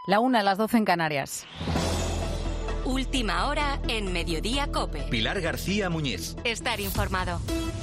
La 1, las 12 en Canarias. Última hora en Mediodía COPE. Pilar García Muñiz. Estar informado.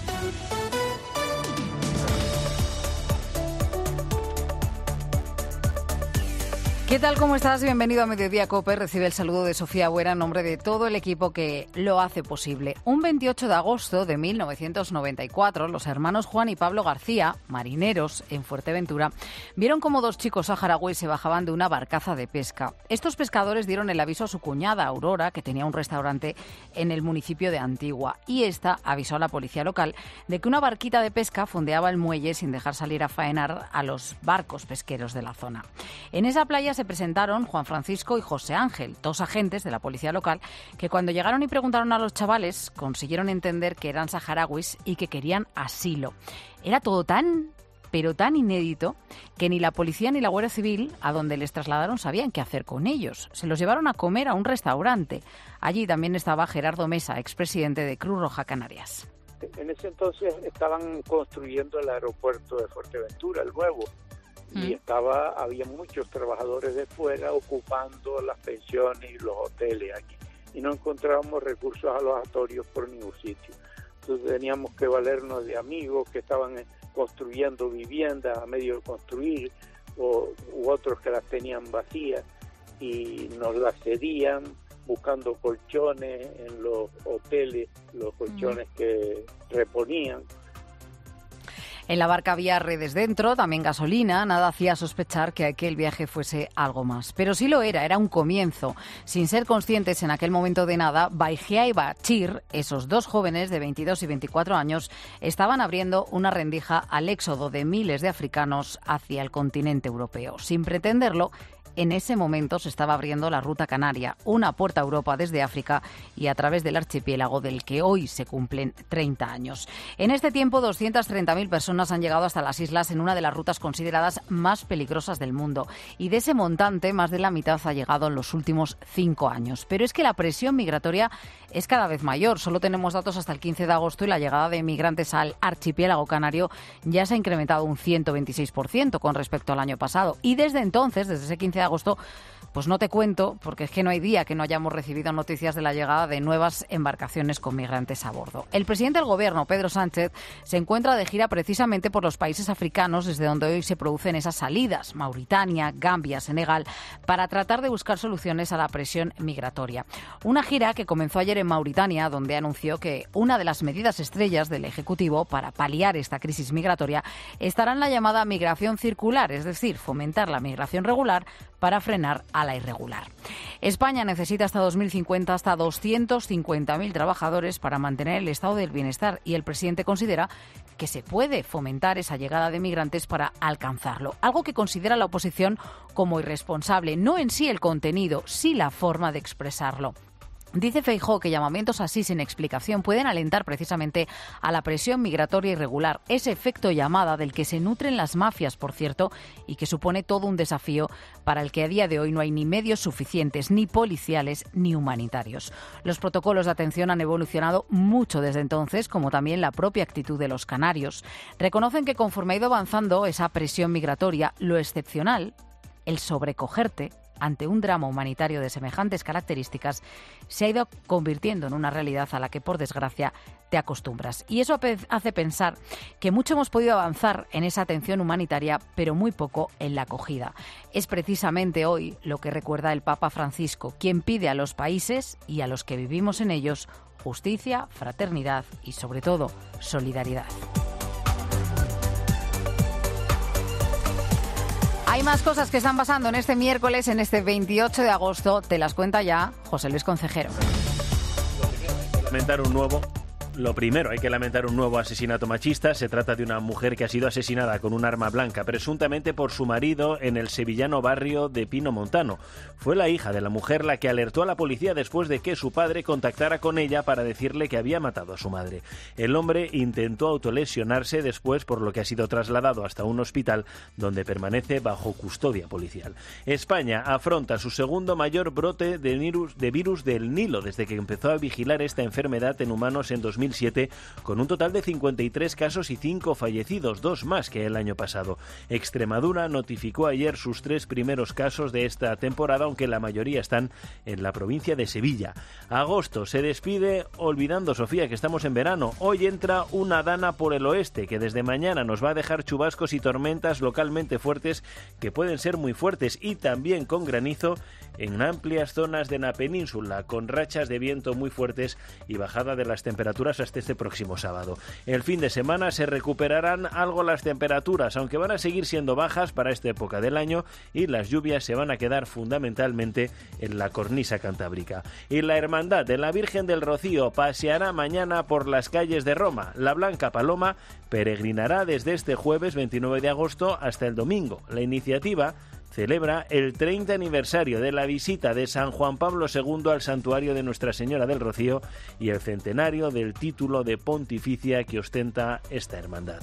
¿Qué tal? ¿Cómo estás? Bienvenido a Mediodía COPE. Recibe el saludo de Sofía Buera en nombre de todo el equipo que lo hace posible. Un 28 de agosto de 1994, los hermanos Juan y Pablo García, marineros en Fuerteventura, vieron cómo dos chicos saharauis se bajaban de una barcaza de pesca. Estos pescadores dieron el aviso a su cuñada, Aurora, que tenía un restaurante en el municipio de Antigua, y esta avisó a la policía local de que una barquita de pesca fondeaba el muelle sin dejar salir a faenar a los barcos pesqueros de la zona. En esa playa se presentaron Juan Francisco y José Ángel, dos agentes de la policía local, que cuando llegaron y preguntaron a los chavales consiguieron entender que eran saharauis y que querían asilo. Era todo pero tan inédito que ni la policía ni la Guardia Civil, a donde les trasladaron, sabían qué hacer con ellos. Se los llevaron a comer a un restaurante. Allí también estaba Gerardo Mesa, expresidente de Cruz Roja Canarias. En ese entonces estaban construyendo el aeropuerto de Fuerteventura, el nuevo. Y había muchos trabajadores de fuera ocupando las pensiones y los hoteles aquí. Y no encontrábamos recursos alojatorios por ningún sitio. Entonces teníamos que valernos de amigos que estaban construyendo viviendas a medio de construir, u otros que las tenían vacías y nos las cedían buscando colchones en los hoteles, los colchones que reponían. En la barca había redes dentro, también gasolina, nada hacía sospechar que aquel viaje fuese algo más. Pero sí lo era un comienzo. Sin ser conscientes en aquel momento de nada, Baigea y Bachir, esos dos jóvenes de 22 y 24 años, estaban abriendo una rendija al éxodo de miles de africanos hacia el continente europeo. Sin pretenderlo, en ese momento se estaba abriendo la ruta canaria, una puerta a Europa desde África y a través del archipiélago del que hoy se cumplen 30 años. En este tiempo, 230.000 personas han llegado hasta las islas en una de las rutas consideradas más peligrosas del mundo. Y de ese montante, más de la mitad ha llegado en los últimos 5 años. Pero es que la presión migratoria es cada vez mayor. Solo tenemos datos hasta el 15 de agosto y la llegada de migrantes al archipiélago canario ya se ha incrementado un 126% con respecto al año pasado. Y desde entonces, desde ese 15 de agosto, pues no te cuento, porque es que no hay día que no hayamos recibido noticias de la llegada de nuevas embarcaciones con migrantes a bordo. El presidente del Gobierno, Pedro Sánchez, se encuentra de gira precisamente por los países africanos desde donde hoy se producen esas salidas, Mauritania, Gambia, Senegal, para tratar de buscar soluciones a la presión migratoria. Una gira que comenzó ayer en Mauritania, donde anunció que una de las medidas estrellas del Ejecutivo para paliar esta crisis migratoria estará en la llamada migración circular, es decir, fomentar la migración regular para frenar a la irregular. España necesita hasta 2050 hasta 250.000 trabajadores para mantener el estado del bienestar y el presidente considera que se puede fomentar esa llegada de migrantes para alcanzarlo, algo que considera la oposición como irresponsable, no en sí el contenido, sí la forma de expresarlo. Dice Feijóo que llamamientos así sin explicación pueden alentar precisamente a la presión migratoria irregular, ese efecto llamada del que se nutren las mafias, por cierto, y que supone todo un desafío para el que a día de hoy no hay ni medios suficientes, ni policiales, ni humanitarios. Los protocolos de atención han evolucionado mucho desde entonces, como también la propia actitud de los canarios. Reconocen que conforme ha ido avanzando esa presión migratoria, lo excepcional, el sobrecogerte ante un drama humanitario de semejantes características, se ha ido convirtiendo en una realidad a la que, por desgracia, te acostumbras. Y eso hace pensar que mucho hemos podido avanzar en esa atención humanitaria, pero muy poco en la acogida. Es precisamente hoy lo que recuerda el Papa Francisco, quien pide a los países y a los que vivimos en ellos justicia, fraternidad y, sobre todo, solidaridad. Hay más cosas que están pasando en este miércoles, en este 28 de agosto. Te las cuenta ya José Luis Concejero. Lo primero, hay que lamentar un nuevo asesinato machista. Se trata de una mujer que ha sido asesinada con un arma blanca, presuntamente por su marido, en el sevillano barrio de Pino Montano. Fue la hija de la mujer la que alertó a la policía después de que su padre contactara con ella para decirle que había matado a su madre. El hombre intentó autolesionarse después, por lo que ha sido trasladado hasta un hospital donde permanece bajo custodia policial. España afronta su segundo mayor brote de virus del Nilo desde que empezó a vigilar esta enfermedad en humanos en 2000. 2007, con un total de 53 casos y 5 fallecidos, 2 más que el año pasado. Extremadura notificó ayer sus 3 primeros casos de esta temporada, aunque la mayoría están en la provincia de Sevilla. Agosto se despide olvidando, Sofía, que estamos en verano. Hoy entra una dana por el oeste que desde mañana nos va a dejar chubascos y tormentas localmente fuertes que pueden ser muy fuertes y también con granizo en amplias zonas de la península, con rachas de viento muy fuertes y bajada de las temperaturas hasta este próximo sábado. El fin de semana se recuperarán algo las temperaturas, aunque van a seguir siendo bajas para esta época del año, y las lluvias se van a quedar fundamentalmente en la cornisa cantábrica. Y la Hermandad de la Virgen del Rocío paseará mañana por las calles de Roma. La Blanca Paloma peregrinará desde este jueves 29 de agosto hasta el domingo. La iniciativa celebra el 30 aniversario de la visita de San Juan Pablo II al santuario de Nuestra Señora del Rocío y el centenario del título de pontificia que ostenta esta hermandad.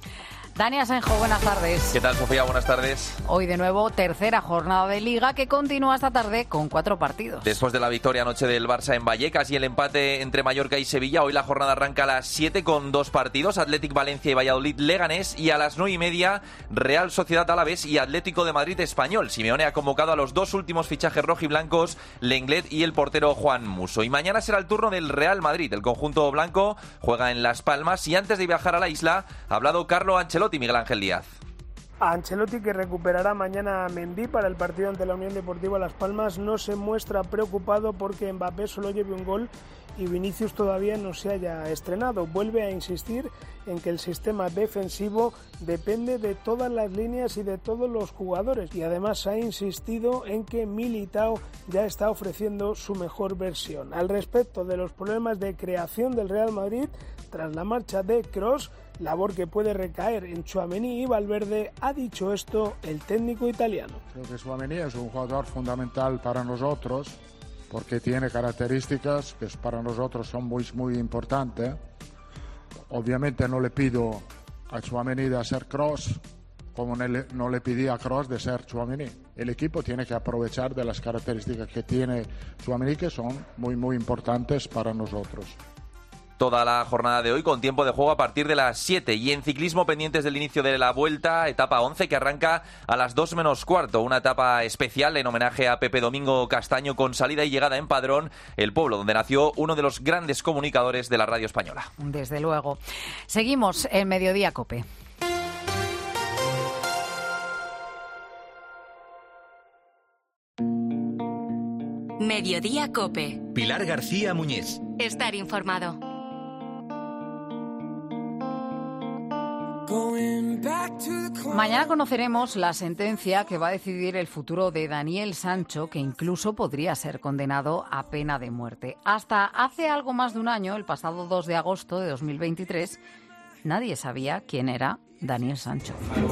Dani Asenjo, buenas tardes. ¿Qué tal, Sofía? Buenas tardes. Hoy de nuevo tercera jornada de Liga que continúa esta tarde con 4 partidos. Después de la victoria anoche del Barça en Vallecas y el empate entre Mallorca y Sevilla, hoy la jornada arranca a las 7 con 2 partidos, Athletic Valencia y Valladolid Leganés, y a las 9:30 Real Sociedad Alavés y Atlético de Madrid Español. Simeone ha convocado a los 2 últimos fichajes rojiblancos, Lenglet y el portero Juan Musso. Y mañana será el turno del Real Madrid. El conjunto blanco juega en Las Palmas y antes de viajar a la isla ha hablado Carlo Ancelotti y Miguel Ángel Díaz. A Ancelotti, que recuperará mañana a Mendy para el partido ante la Unión Deportiva Las Palmas, no se muestra preocupado porque Mbappé solo lleve un gol y Vinicius todavía no se haya estrenado. Vuelve a insistir en que el sistema defensivo depende de todas las líneas y de todos los jugadores, y además ha insistido en que Militao ya está ofreciendo su mejor versión. Al respecto de los problemas de creación del Real Madrid tras la marcha de Kroos, labor que puede recaer en Tchouaméni y Valverde, ha dicho esto el técnico italiano. Creo que Tchouaméni es un jugador fundamental para nosotros porque tiene características que para nosotros son muy importantes. Obviamente no le pido a Tchouaméni de hacer Kroos como no le pedí a Kroos de ser Tchouaméni. El equipo tiene que aprovechar de las características que tiene Tchouaméni, que son muy importantes para nosotros. Toda la jornada de hoy con tiempo de juego a partir de las 7. Y en ciclismo, pendientes del inicio de la Vuelta, etapa 11, que arranca a las 2 menos cuarto. Una etapa especial en homenaje a Pepe Domingo Castaño, con salida y llegada en Padrón, el pueblo donde nació uno de los grandes comunicadores de la radio española. Desde luego. Seguimos en Mediodía COPE. Mediodía COPE. Pilar García Muñiz. Estar informado. Mañana conoceremos la sentencia que va a decidir el futuro de Daniel Sancho, que incluso podría ser condenado a pena de muerte. Hasta hace algo más de un año, el pasado 2 de agosto de 2023, nadie sabía quién era Daniel Sancho.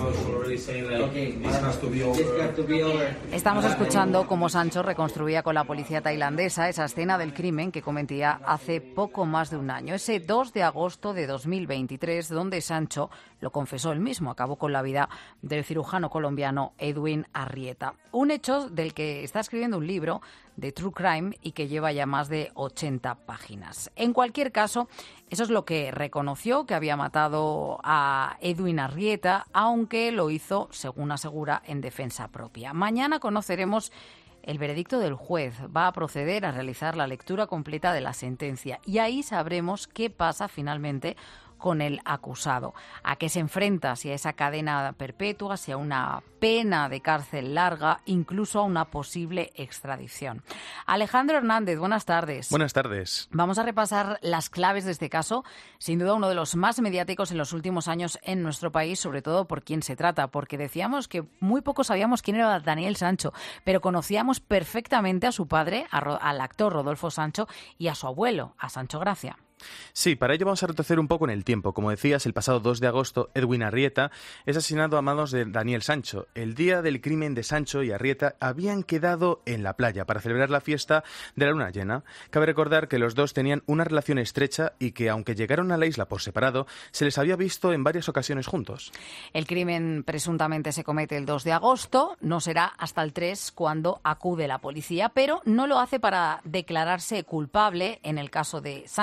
Estamos escuchando cómo Sancho reconstruía con la policía tailandesa esa escena del crimen que cometía hace poco más de un año. Ese 2 de agosto de 2023, donde Sancho, lo confesó él mismo, acabó con la vida del cirujano colombiano Edwin Arrieta. Un hecho del que está escribiendo un libro de True Crime y que lleva ya más de 80 páginas. En cualquier caso, eso es lo que reconoció, que había matado a Edwin Arrieta, aunque lo hizo, según asegura, en defensa propia. Mañana conoceremos el veredicto del juez. Va a proceder a realizar la lectura completa de la sentencia y ahí sabremos qué pasa finalmente con el acusado, a qué se enfrenta, si a esa cadena perpetua, si a una pena de cárcel larga, incluso a una posible extradición. Alejandro Hernández, buenas tardes. Buenas tardes. Vamos a repasar las claves de este caso, sin duda uno de los más mediáticos en los últimos años en nuestro país, sobre todo por quién se trata, porque decíamos que muy poco sabíamos quién era Daniel Sancho, pero conocíamos perfectamente a su padre, al actor Rodolfo Sancho, y a su abuelo, a Sancho Gracia. Sí, para ello vamos a retroceder un poco en el tiempo. Como decías, el pasado 2 de agosto, Edwin Arrieta es asesinado a manos de Daniel Sancho. El día del crimen de Sancho y Arrieta habían quedado en la playa para celebrar la fiesta de la luna llena. Cabe recordar que los dos tenían una relación estrecha y que, aunque llegaron a la isla por separado, se les había visto en varias ocasiones juntos. El crimen presuntamente se comete el 2 de agosto, no será hasta el 3 cuando acude la policía, pero no lo hace para declararse culpable en el caso de Sancho, sino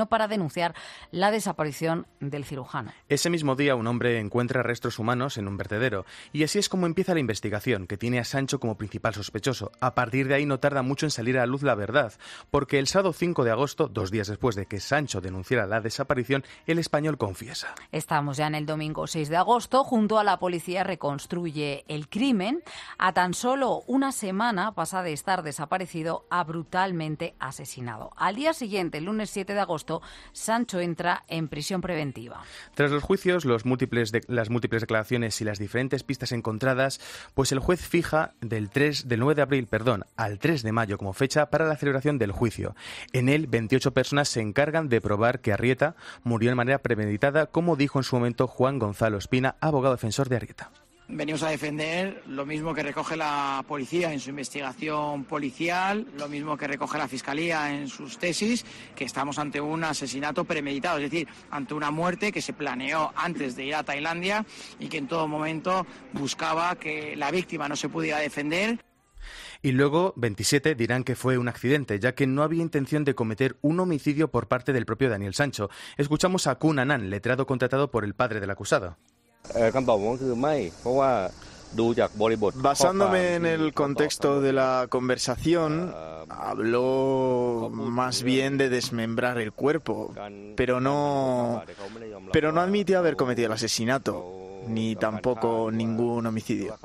Vaticano para denunciar la desaparición del cirujano. Ese mismo día un hombre encuentra restos humanos en un vertedero y así es como empieza la investigación, que tiene a Sancho como principal sospechoso. A partir de ahí no tarda mucho en salir a la luz la verdad, porque el sábado 5 de agosto, 2 días después de que Sancho denunciara la desaparición, el español confiesa. Estamos ya en el domingo 6 de agosto. Junto a la policía reconstruye el crimen. A tan solo una semana pasa de estar desaparecido a brutalmente asesinado. Al día siguiente, el lunes 7 de agosto, Sancho entra en prisión preventiva. Tras los juicios, las múltiples declaraciones y las diferentes pistas encontradas, pues el juez fija del 9 de abril al 3 de mayo como fecha para la celebración del juicio. En él, 28 personas se encargan de probar que Arrieta murió de manera premeditada, como dijo en su momento Juan Gonzalo Espina, abogado defensor de Arrieta. Venimos a defender lo mismo que recoge la policía en su investigación policial, lo mismo que recoge la Fiscalía en sus tesis, que estamos ante un asesinato premeditado, es decir, ante una muerte que se planeó antes de ir a Tailandia y que en todo momento buscaba que la víctima no se pudiera defender. Y luego 27 dirán que fue un accidente, ya que no había intención de cometer un homicidio por parte del propio Daniel Sancho. Escuchamos a Kun Annan, letrado contratado por el padre del acusado. Basándome en el contexto de la conversación, habló más bien de desmembrar el cuerpo, pero no admitió haber cometido el asesinato, ni tampoco ningún homicidio.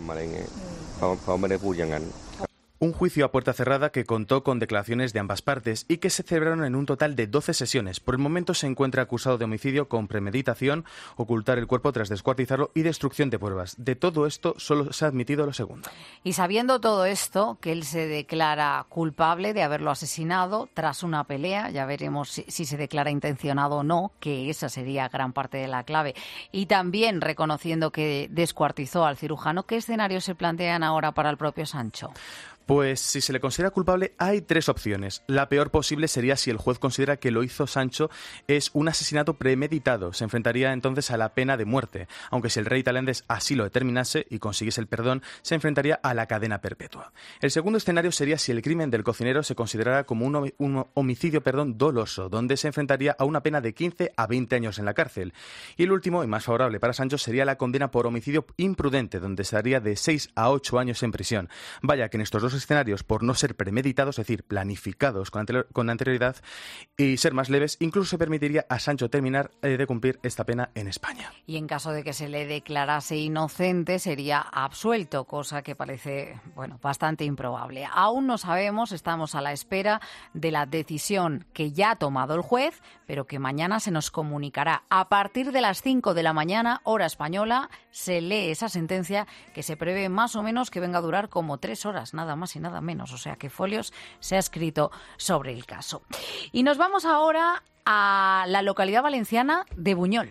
Un juicio a puerta cerrada que contó con declaraciones de ambas partes y que se celebraron en un total de 12 sesiones. Por el momento se encuentra acusado de homicidio con premeditación, ocultar el cuerpo tras descuartizarlo y destrucción de pruebas. De todo esto solo se ha admitido lo segundo. Y sabiendo todo esto, que él se declara culpable de haberlo asesinado tras una pelea, ya veremos si se declara intencionado o no, que esa sería gran parte de la clave, y también reconociendo que descuartizó al cirujano, ¿qué escenarios se plantean ahora para el propio Sancho? Pues si se le considera culpable hay 3 opciones. La peor posible sería si el juez considera que lo hizo Sancho es un asesinato premeditado. Se enfrentaría entonces a la pena de muerte. Aunque si el rey tailandés así lo determinase y consiguiese el perdón, se enfrentaría a la cadena perpetua. El segundo escenario sería si el crimen del cocinero se considerara como un homicidio doloso, donde se enfrentaría a una pena de 15 a 20 años en la cárcel. Y el último, y más favorable para Sancho, sería la condena por homicidio imprudente, donde estaría de 6 a 8 años en prisión. Vaya que en estos dos escenarios, por no ser premeditados, es decir, planificados con anterioridad y ser más leves, incluso se permitiría a Sancho terminar de cumplir esta pena en España. Y en caso de que se le declarase inocente, sería absuelto, cosa que parece, bastante improbable. Aún no sabemos, estamos a la espera de la decisión que ya ha tomado el juez, pero que mañana se nos comunicará. A partir de las 5 de la mañana, hora española, se lee esa sentencia que se prevé más o menos que venga a durar como 3 horas, nada más y nada menos. O sea que folios se ha escrito sobre el caso. Y nos vamos ahora a la localidad valenciana de Buñol.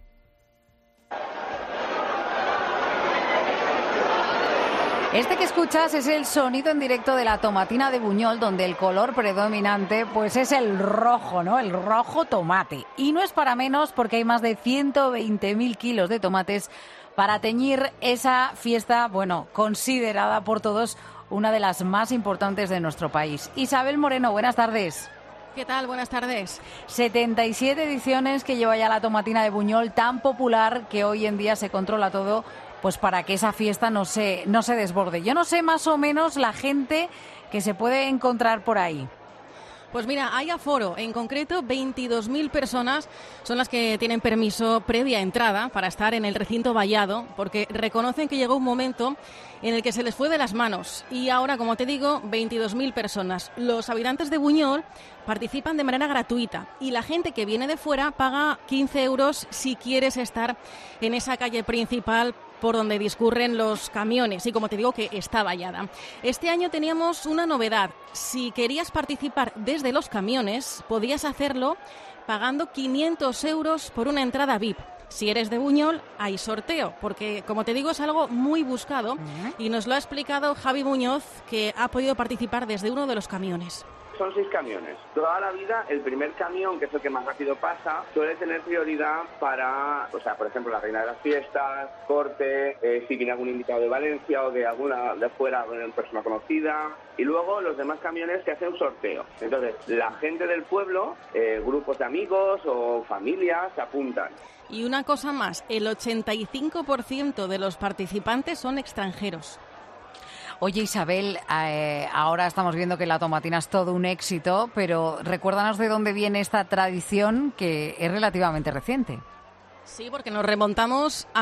Este que escuchas es el sonido en directo de la tomatina de Buñol, donde el color predominante pues es el rojo, ¿no? El rojo tomate. Y no es para menos porque hay más de 120.000 kilos de tomates para teñir esa fiesta, considerada por todos una de las más importantes de nuestro país. Isabel Moreno, buenas tardes. ¿Qué tal? Buenas tardes. 77 ediciones que lleva ya la tomatina de Buñol, tan popular que hoy en día se controla todo, pues para que esa fiesta no se desborde. Yo no sé más o menos la gente que se puede encontrar por ahí. Pues mira, hay aforo. En concreto, 22.000 personas son las que tienen permiso previa entrada para estar en el recinto vallado, porque reconocen que llegó un momento en el que se les fue de las manos. Y ahora, como te digo, 22.000 personas. Los habitantes de Buñol participan de manera gratuita y la gente que viene de fuera paga 15 euros si quieres estar en esa calle principal por donde discurren los camiones y, como te digo, que está vallada. Este año teníamos una novedad. Si querías participar desde los camiones, podías hacerlo pagando 500 euros por una entrada VIP. Si eres de Buñol, hay sorteo, porque, como te digo, es algo muy buscado y nos lo ha explicado Javi Muñoz, que ha podido participar desde uno de los camiones. son 6 camiones. Toda la vida, el primer camión, que es el que más rápido pasa, suele tener prioridad para, o sea, por ejemplo, la reina de las fiestas, corte, si viene algún invitado de Valencia o de alguna de fuera, una persona conocida. Y luego los demás camiones se hace un sorteo. Entonces, la gente del pueblo, grupos de amigos o familias se apuntan. Y una cosa más, el 85% de los participantes son extranjeros. Oye, Isabel, ahora estamos viendo que la tomatina es todo un éxito, pero recuérdanos de dónde viene esta tradición que es relativamente reciente. Sí, porque nos remontamos a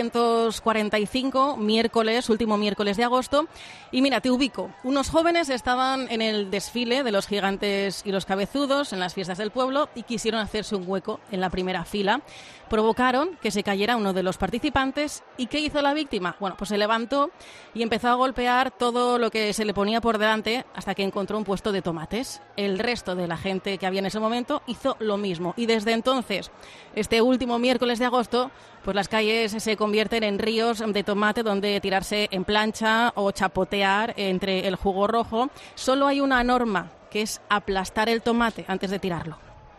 1945, último miércoles de agosto. Y mira, te ubico. Unos jóvenes estaban en el desfile de los gigantes y los cabezudos en las fiestas del pueblo y quisieron hacerse un hueco en la primera fila. Provocaron que se cayera uno de los participantes. ¿Y qué hizo la víctima? Bueno, pues se levantó y empezó a golpear todo lo que se le ponía por delante hasta que encontró un puesto de tomates. El resto de la gente que había en ese momento hizo lo mismo. Y desde entonces, este último miércoles de agosto, pues las calles se convierten en ríos de tomate donde tirarse en plancha o chapotear entre el jugo rojo. Solo hay una norma, que es aplastar el tomate antes de tirarlo.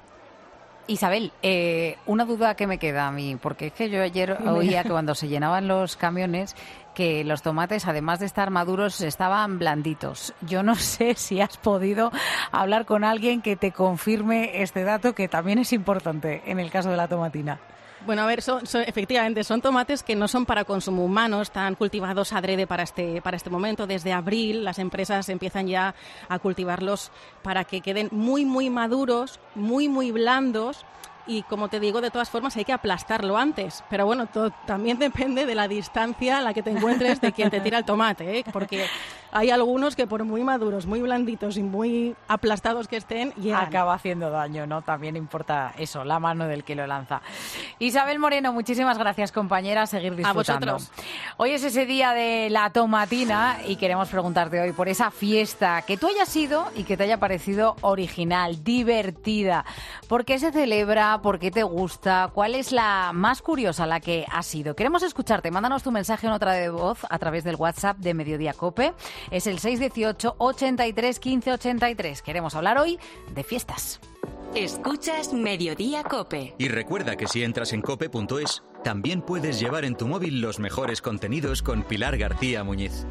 Isabel, una duda que me queda a mí, porque es que yo ayer oía que cuando se llenaban los camiones, que los tomates, además de estar maduros, estaban blanditos. Yo no sé si has podido hablar con alguien que te confirme este dato, que también es importante en el caso de la tomatina. Bueno, a ver, efectivamente, son tomates que no son para consumo humano, están cultivados adrede para este momento. Desde abril las empresas empiezan ya a cultivarlos para que queden muy, muy maduros, muy, muy blandos. Y como te digo, de todas formas hay que aplastarlo antes. Pero bueno, también depende de la distancia a la que te encuentres de quien te tira el tomate, ¿eh? Porque hay algunos que por muy maduros, muy blanditos y muy aplastados que estén, llegan. Acaba haciendo daño, ¿no? También importa eso, la mano del que lo lanza. Isabel Moreno, muchísimas gracias, compañera. A seguir disfrutando. A vosotros. Hoy es ese día de la tomatina y queremos preguntarte hoy por esa fiesta que tú hayas ido y que te haya parecido original, divertida. ¿Por qué se celebra? ¿Por qué te gusta? ¿Cuál es la más curiosa, la que has ido? Queremos escucharte. Mándanos tu mensaje en nota de voz a través del WhatsApp de Mediodía COPE. Es el 618 83 15 83. Queremos hablar hoy de fiestas. Escuchas Mediodía COPE. Y recuerda que si entras en cope.es, también puedes llevar en tu móvil los mejores contenidos con Pilar García Muñiz.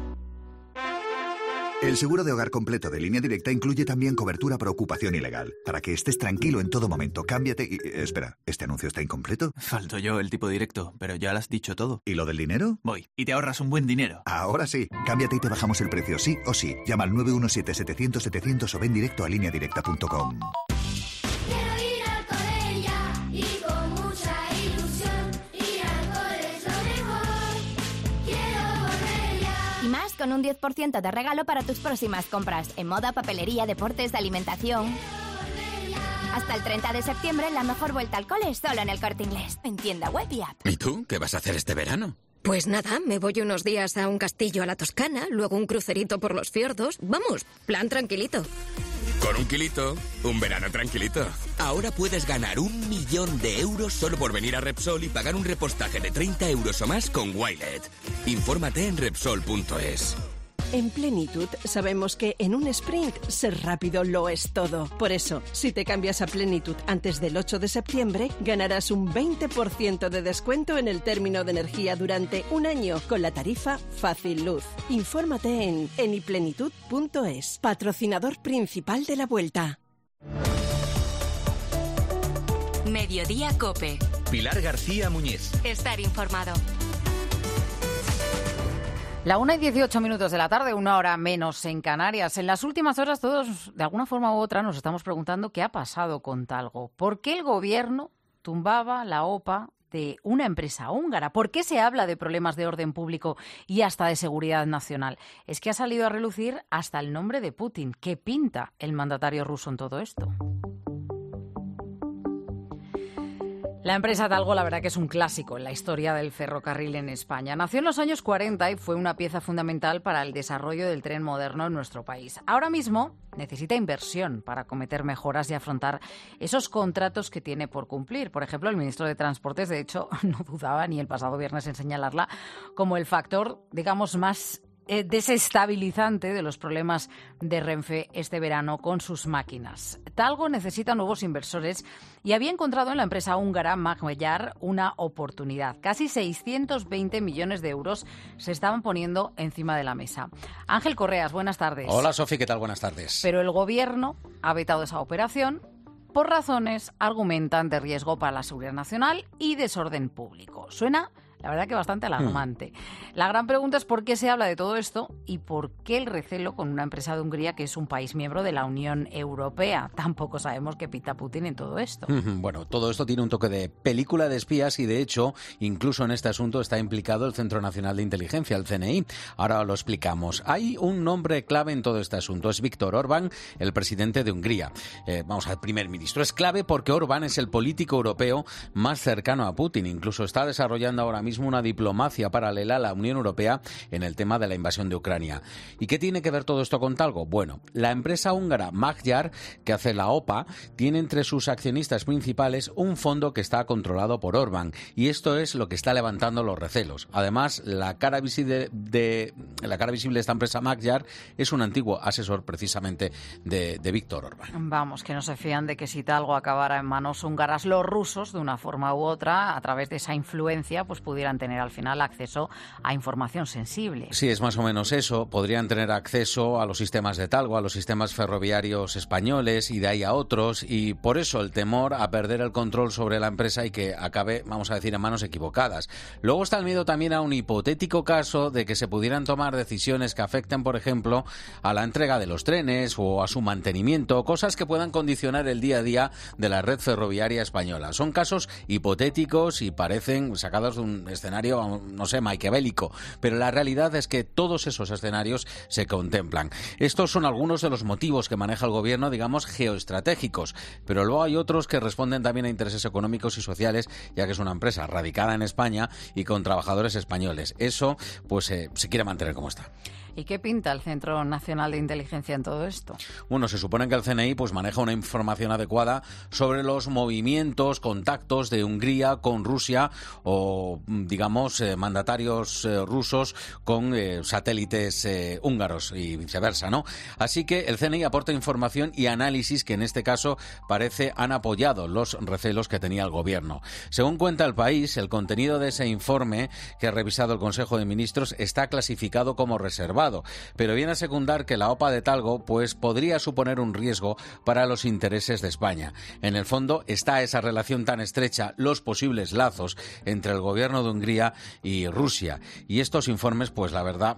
El seguro de hogar completo de Línea Directa incluye también cobertura por ocupación ilegal. Para que estés tranquilo en todo momento, cámbiate y... Espera, ¿este anuncio está incompleto? Falto yo el tipo directo, pero ya lo has dicho todo. ¿Y lo del dinero? Voy, y te ahorras un buen dinero. Ahora sí. Cámbiate y te bajamos el precio, sí o sí. Llama al 917-700-700 o ven directo a lineadirecta.com. Con un 10% de regalo para tus próximas compras en moda, papelería, deportes, alimentación. Hasta el 30 de septiembre, la mejor vuelta al cole solo en El Corte Inglés. En tienda web y app. ¿Y tú? ¿Qué vas a hacer este verano? Pues nada, me voy unos días a un castillo a la Toscana, luego un crucerito por los fiordos. Vamos, plan tranquilito. Con un kilito, un verano tranquilito. Ahora puedes ganar 1 millón de euros solo por venir a Repsol y pagar un repostaje de 30 euros o más con Wilet. Infórmate en Repsol.es. En Plenitud sabemos que en un sprint ser rápido lo es todo. Por eso, si te cambias a Plenitud antes del 8 de septiembre, ganarás un 20% de descuento en el término de energía durante un año con la tarifa Fácil Luz. Infórmate en eniplenitud.es, patrocinador principal de la vuelta. Mediodía COPE. Pilar García Muñiz. Estar informado. La 1:18 de la tarde, 1 hora menos en Canarias. En las últimas horas todos, de alguna forma u otra, nos estamos preguntando qué ha pasado con Talgo. ¿Por qué el gobierno tumbaba la OPA de una empresa húngara? ¿Por qué se habla de problemas de orden público y hasta de seguridad nacional? Es que ha salido a relucir hasta el nombre de Putin. ¿Qué pinta el mandatario ruso en todo esto? La empresa Talgo, la verdad que es un clásico en la historia del ferrocarril en España. Nació en los años 40 y fue una pieza fundamental para el desarrollo del tren moderno en nuestro país. Ahora mismo necesita inversión para acometer mejoras y afrontar esos contratos que tiene por cumplir. Por ejemplo, el ministro de Transportes, de hecho, no dudaba ni el pasado viernes en señalarla como el factor, digamos, más desestabilizante de los problemas de Renfe este verano con sus máquinas. Talgo necesita nuevos inversores y había encontrado en la empresa húngara Magyar una oportunidad. Casi 620 millones de euros se estaban poniendo encima de la mesa. Ángel Correas, buenas tardes. Hola, Sofi, ¿qué tal? Buenas tardes. Pero el gobierno ha vetado esa operación por razones, argumentan, de riesgo para la seguridad nacional y desorden público. Suena, la verdad, que bastante alarmante. La gran pregunta es por qué se habla de todo esto y por qué el recelo con una empresa de Hungría que es un país miembro de la Unión Europea. Tampoco sabemos qué pinta Putin en todo esto. Bueno, todo esto tiene un toque de película de espías y, de hecho, incluso en este asunto está implicado el Centro Nacional de Inteligencia, el CNI. Ahora lo explicamos. Hay un nombre clave en todo este asunto. Es Viktor Orbán, el presidente de Hungría. Vamos al primer ministro. Es clave porque Orbán es el político europeo más cercano a Putin. Incluso está desarrollando ahora mismo una diplomacia paralela a la Unión Europea en el tema de la invasión de Ucrania. ¿Y qué tiene que ver todo esto con Talgo? Bueno, la empresa húngara Magyar, que hace la OPA, tiene entre sus accionistas principales un fondo que está controlado por Orbán, y esto es lo que está levantando los recelos. Además, la cara visible de esta empresa Magyar es un antiguo asesor precisamente de Viktor Orbán. Vamos, que no se fían de que si Talgo acabara en manos húngaras, los rusos, de una forma u otra, a través de esa influencia, pues pudieran tener al final acceso a información sensible. Sí, es más o menos eso. Podrían tener acceso a los sistemas de Talgo, a los sistemas ferroviarios españoles y de ahí a otros, y por eso el temor a perder el control sobre la empresa y que acabe, vamos a decir, en manos equivocadas. Luego está el miedo también a un hipotético caso de que se pudieran tomar decisiones que afecten, por ejemplo, a la entrega de los trenes o a su mantenimiento, cosas que puedan condicionar el día a día de la red ferroviaria española. Son casos hipotéticos y parecen sacados de un escenario, no sé, maquiavélico, pero la realidad es que todos esos escenarios se contemplan. Estos son algunos de los motivos que maneja el gobierno, digamos, geoestratégicos, pero luego hay otros que responden también a intereses económicos y sociales, ya que es una empresa radicada en España y con trabajadores españoles. Eso, pues, se quiere mantener como está. ¿Y qué pinta el Centro Nacional de Inteligencia en todo esto? Bueno, se supone que el CNI pues maneja una información adecuada sobre los movimientos, contactos de Hungría con Rusia o, digamos, mandatarios rusos con satélites húngaros y viceversa, ¿no? Así que el CNI aporta información y análisis que en este caso parece han apoyado los recelos que tenía el gobierno. Según cuenta El País, el contenido de ese informe que ha revisado el Consejo de Ministros está clasificado como reservado, pero viene a secundar que la OPA de Talgo pues podría suponer un riesgo para los intereses de España. En el fondo está esa relación tan estrecha, los posibles lazos entre el gobierno de Hungría y Rusia. Y estos informes, pues la verdad,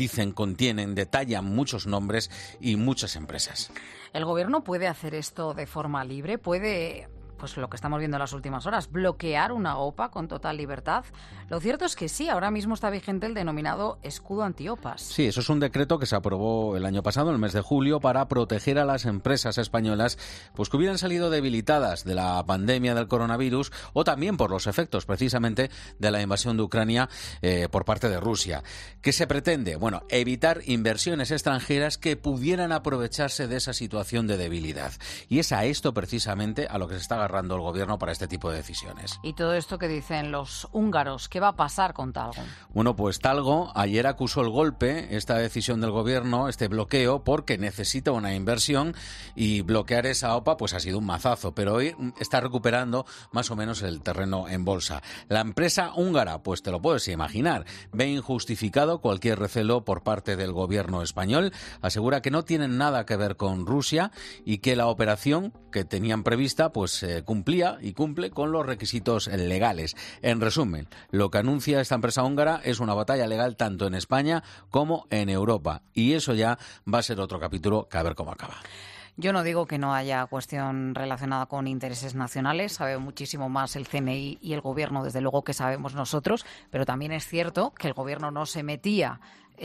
detallan muchos nombres y muchas empresas. ¿El gobierno puede hacer esto de forma libre? ¿Puede, pues lo que estamos viendo en las últimas horas, bloquear una OPA con total libertad? Lo cierto es que sí, ahora mismo está vigente el denominado escudo antiopas. Sí, eso es un decreto que se aprobó el año pasado, en el mes de julio, para proteger a las empresas españolas pues que hubieran salido debilitadas de la pandemia del coronavirus o también por los efectos precisamente de la invasión de Ucrania por parte de Rusia. ¿Qué se pretende? Bueno, evitar inversiones extranjeras que pudieran aprovecharse de esa situación de debilidad. Y es a esto precisamente a lo que se está agarrando el gobierno para este tipo de decisiones. ¿Y todo esto que dicen los húngaros? ¿Qué va a pasar con Talgo? Bueno, pues Talgo ayer acusó el golpe, esta decisión del gobierno, este bloqueo, porque necesita una inversión y bloquear esa OPA pues ha sido un mazazo, pero hoy está recuperando más o menos el terreno en bolsa. La empresa húngara, pues te lo puedes imaginar, ve injustificado cualquier recelo por parte del gobierno español, asegura que no tienen nada que ver con Rusia y que la operación que tenían prevista pues cumplía y cumple con los requisitos legales. En resumen, lo que anuncia esta empresa húngara es una batalla legal tanto en España como en Europa. Y eso ya va a ser otro capítulo que a ver cómo acaba. Yo no digo que no haya cuestión relacionada con intereses nacionales, sabe muchísimo más el CNI y el Gobierno, desde luego, que sabemos nosotros, pero también es cierto que el Gobierno no se metía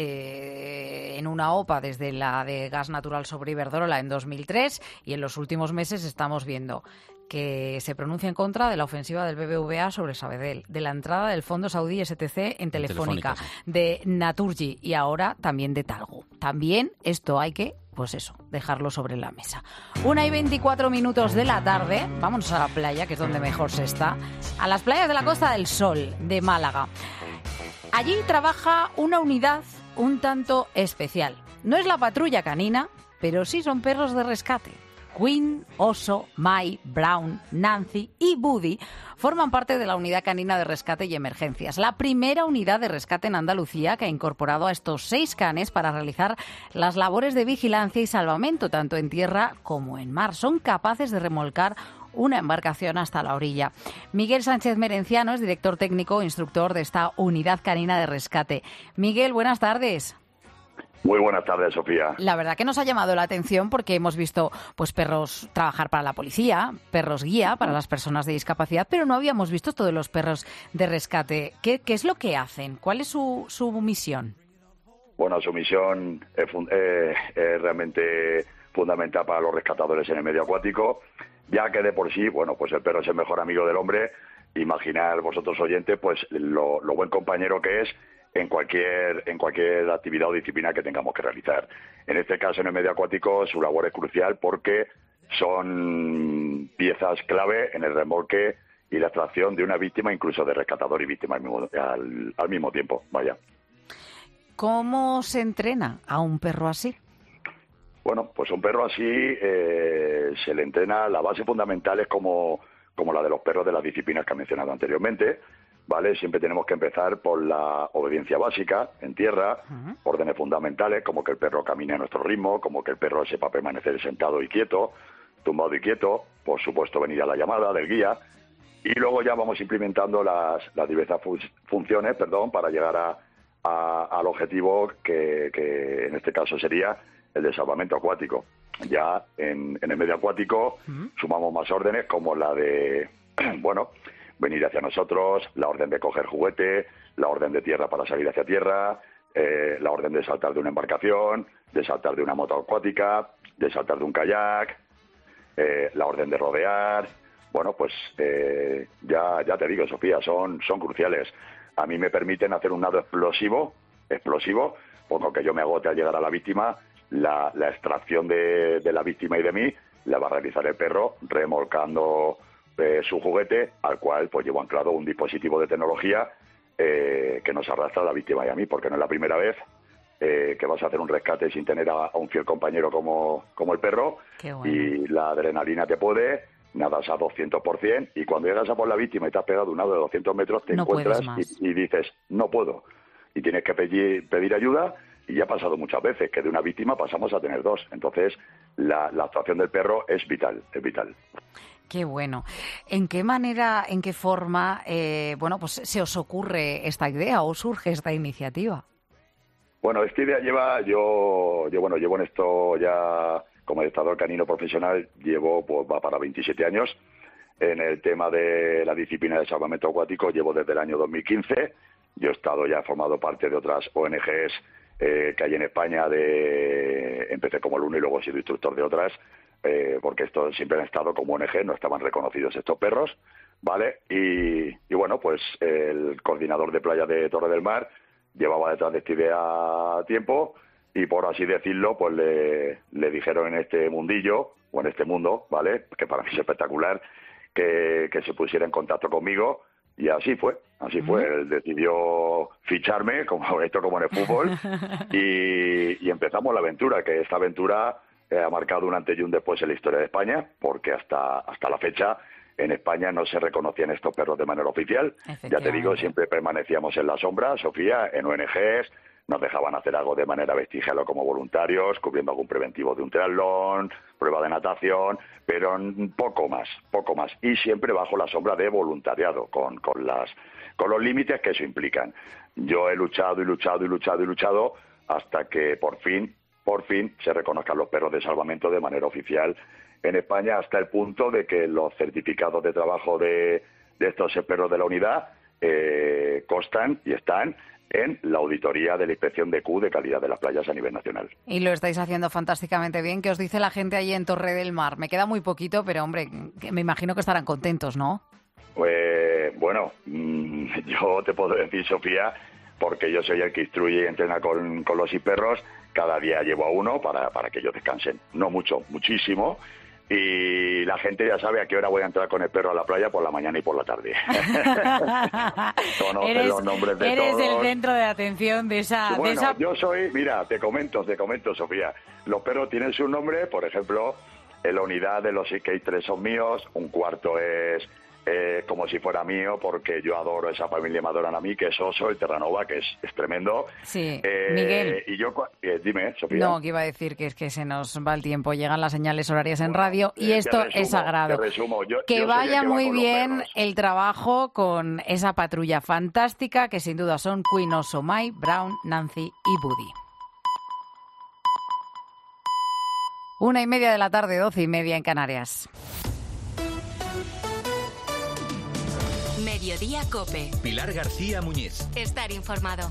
en una OPA desde la de gas natural sobre Iberdrola en 2003 y en los últimos meses estamos viendo que se pronuncia en contra de la ofensiva del BBVA sobre Sabadell, de la entrada del fondo saudí STC en Telefónica, sí, de Naturgy y ahora también de Talgo. También esto hay que, pues eso, dejarlo sobre la mesa. 1:24 de la tarde, vámonos a la playa, que es donde mejor se está, a las playas de la Costa del Sol de Málaga. Allí trabaja una unidad un tanto especial. No es la patrulla canina, pero sí son perros de rescate. Queen, Oso, Mai, Brown, Nancy y Buddy forman parte de la Unidad Canina de Rescate y Emergencias, la primera unidad de rescate en Andalucía que ha incorporado a estos 6 canes para realizar las labores de vigilancia y salvamento, tanto en tierra como en mar. Son capaces de remolcar una embarcación hasta la orilla. Miguel Sánchez Merenciano es director técnico e instructor de esta Unidad Canina de Rescate. Miguel, buenas tardes. Muy buenas tardes, Sofía. La verdad que nos ha llamado la atención porque hemos visto pues perros trabajar para la policía, perros guía para las personas de discapacidad, pero no habíamos visto todos los perros de rescate. ¿Qué es lo que hacen? ¿Cuál es su misión? Bueno, su misión es realmente fundamental para los rescatadores en el medio acuático, ya que de por sí, bueno, pues el perro es el mejor amigo del hombre. Imaginar vosotros oyentes, pues lo buen compañero que es en cualquier actividad o disciplina que tengamos que realizar. En este caso, en el medio acuático, su labor es crucial porque son piezas clave en el remolque y la extracción de una víctima, incluso de rescatador y víctima al mismo tiempo. Vaya. ¿Cómo se entrena a un perro así? Bueno, pues un perro así se le entrena. La base fundamental es como la de los perros de las disciplinas que he mencionado anteriormente, ¿vale? Siempre tenemos que empezar por la obediencia básica en tierra, órdenes fundamentales, como que el perro camine a nuestro ritmo, como que el perro sepa permanecer sentado y quieto, tumbado y quieto, por supuesto venir a la llamada del guía, y luego ya vamos implementando las diversas funciones, para llegar al objetivo que en este caso sería el de salvamento acuático. Ya en el medio acuático sumamos más órdenes, como la de, venir hacia nosotros, la orden de coger juguete, la orden de tierra para salir hacia tierra, la orden de saltar de una embarcación, de saltar de una moto acuática, de saltar de un kayak, la orden de rodear. Bueno, pues ya te digo, Sofía, son cruciales. A mí me permiten hacer un nado explosivo, por lo que yo me agote al llegar a la víctima, la extracción de la víctima y de mí la va a realizar el perro remolcando su juguete, al cual pues llevo anclado un dispositivo de tecnología que nos arrastra a la víctima y a mí, porque no es la primera vez que vas a hacer un rescate sin tener a un fiel compañero como el perro. Bueno. Y la adrenalina te puede, nadas a 200%, y cuando llegas a por la víctima y te has pegado un nado de 200 metros, te encuentras y dices, no puedo. Y tienes que pedir ayuda, y ya ha pasado muchas veces que de una víctima pasamos a tener 2. Entonces, la actuación del perro es vital, es vital. Qué bueno. ¿En qué manera, en qué forma, pues se os ocurre esta idea o surge esta iniciativa? Bueno, esta idea llevo en esto ya como adestrador canino profesional, va para 27 años. En el tema de la disciplina de salvamento acuático llevo desde el año 2015. Yo he formado parte de otras ONGs que hay en España. Empecé como alumno y luego he sido instructor de otras, porque estos siempre han estado como ONG, no estaban reconocidos estos perros, ¿vale? Y bueno, pues el coordinador de playa de Torre del Mar llevaba detrás de esta idea tiempo, y por así decirlo, pues le dijeron en este mundillo, o en este mundo, ¿vale?, que para mí es espectacular, que se pusiera en contacto conmigo, y así fue. Él decidió ficharme, como en el fútbol, y empezamos la aventura, que esta aventura ha marcado un antes y un después en la historia de España, porque hasta la fecha en España no se reconocían estos perros de manera oficial. Ya te digo, siempre permanecíamos en la sombra, Sofía, en ONGs, nos dejaban hacer algo de manera vestigial o como voluntarios, cubriendo algún preventivo de un triatlón, prueba de natación, pero poco más. Y siempre bajo la sombra de voluntariado, con los límites que eso implican. Yo he luchado hasta que por fin se reconozcan los perros de salvamento de manera oficial en España, hasta el punto de que los certificados de trabajo de estos perros de la unidad constan y están en la auditoría de la inspección de Q de calidad de las playas a nivel nacional. Y lo estáis haciendo fantásticamente bien. ¿Qué os dice la gente allí en Torre del Mar? Me queda muy poquito, pero hombre, me imagino que estarán contentos, ¿no? Yo te puedo decir, Sofía, porque yo soy el que instruye y entrena con los perros, cada día llevo a uno para que ellos descansen. No mucho, muchísimo. y la gente ya sabe a qué hora voy a entrar con el perro a la playa, por la mañana y por la tarde. Conoce los nombres de todos. Eres el centro de atención de esa... Bueno, yo soy... Mira, te comento, Sofía. Los perros tienen su nombre, por ejemplo, en la unidad de los que hay 3 son míos, un cuarto es... como si fuera mío, porque yo adoro esa familia, me adoran a mí, que es Oso, el Terranova, que es tremendo. Sí, Miguel. Y yo, dime, Sofía. No, que iba a decir que es que se nos va el tiempo, llegan las señales horarias en radio y esto es sagrado. Que vaya muy bien el trabajo con esa patrulla fantástica, que sin duda son Queen, Oso, Mai, Brown, Nancy y Buddy. 1:30 de la tarde, 12:30 en Canarias. Mediodía COPE. Pilar García Muñiz. Estar informado.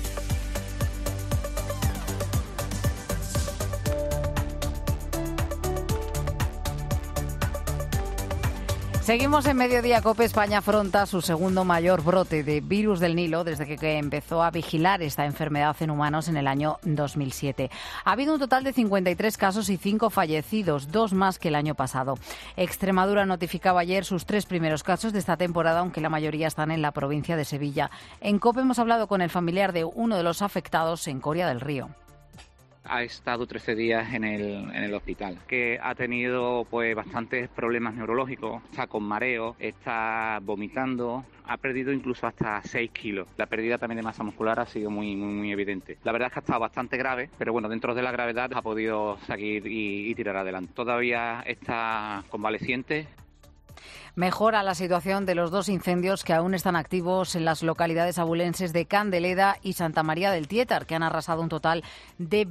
Seguimos en Mediodía COPE. España afronta su segundo mayor brote de virus del Nilo desde que empezó a vigilar esta enfermedad en humanos en el año 2007. Ha habido un total de 53 casos y 5 fallecidos, 2 más que el año pasado. Extremadura notificaba ayer sus 3 primeros casos de esta temporada, aunque la mayoría están en la provincia de Sevilla. En COPE hemos hablado con el familiar de uno de los afectados en Coria del Río. Ha estado 13 días en el hospital, que ha tenido pues bastantes problemas neurológicos, está con mareo, está vomitando, ha perdido incluso hasta 6 kilos. La pérdida también de masa muscular ha sido muy evidente. La verdad es que ha estado bastante grave, pero bueno, dentro de la gravedad ha podido seguir y tirar adelante. Todavía está convaleciente. Mejora la situación de los 2 incendios que aún están activos en las localidades abulenses de Candeleda y Santa María del Tietar, que han arrasado un total de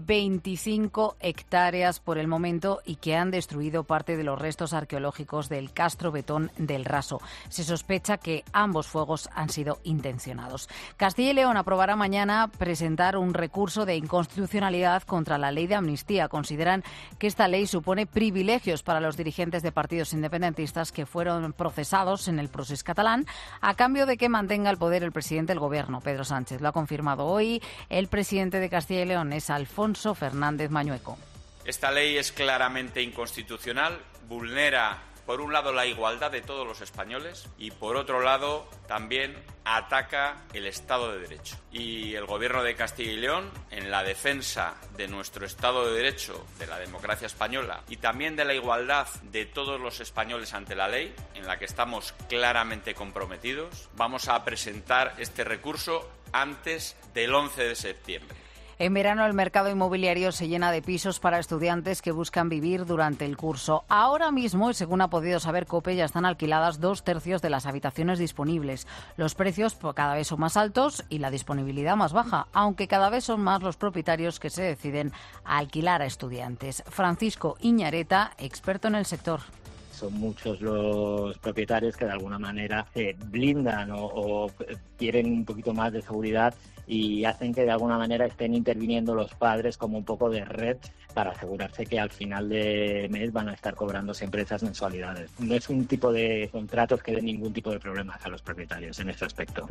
25 hectáreas por el momento y que han destruido parte de los restos arqueológicos del Castro Betón del Raso. Se sospecha que ambos fuegos han sido intencionados. Castilla y León aprobará mañana presentar un recurso de inconstitucionalidad contra la ley de amnistía. Consideran que esta ley supone privilegios para los dirigentes de partidos independentistas que fueron procesados en el procés catalán a cambio de que mantenga el poder el presidente del gobierno, Pedro Sánchez. Lo ha confirmado hoy el presidente de Castilla y León, es Alfonso Fernández Mañueco. Esta ley es claramente inconstitucional, vulnera por un lado la igualdad de todos los españoles y por otro lado también ataca el Estado de Derecho. Y el Gobierno de Castilla y León, en la defensa de nuestro Estado de Derecho, de la democracia española y también de la igualdad de todos los españoles ante la ley, en la que estamos claramente comprometidos, vamos a presentar este recurso antes del 11 de septiembre. En verano el mercado inmobiliario se llena de pisos para estudiantes que buscan vivir durante el curso. Ahora mismo, y según ha podido saber COPE, ya están alquiladas 2/3 de las habitaciones disponibles. Los precios cada vez son más altos y la disponibilidad más baja, aunque cada vez son más los propietarios que se deciden a alquilar a estudiantes. Francisco Iñareta, experto en el sector. Son muchos los propietarios que de alguna manera blindan o quieren un poquito más de seguridad y hacen que de alguna manera estén interviniendo los padres como un poco de red para asegurarse que al final de mes van a estar cobrando siempre esas mensualidades. No es un tipo de contratos que den ningún tipo de problemas a los propietarios en ese aspecto.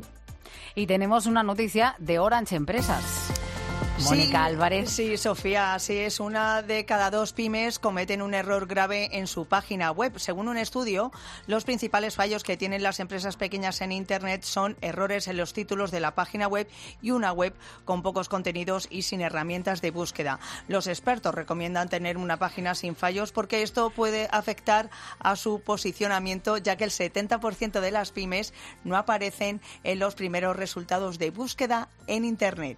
Y tenemos una noticia de Orange Empresas. Mónica Álvarez. Sí, Sofía, así es. 1 de cada 2 pymes cometen un error grave en su página web. Según un estudio, los principales fallos que tienen las empresas pequeñas en Internet son errores en los títulos de la página web y una web con pocos contenidos y sin herramientas de búsqueda. Los expertos recomiendan tener una página sin fallos porque esto puede afectar a su posicionamiento, ya que el 70% de las pymes no aparecen en los primeros resultados de búsqueda en Internet.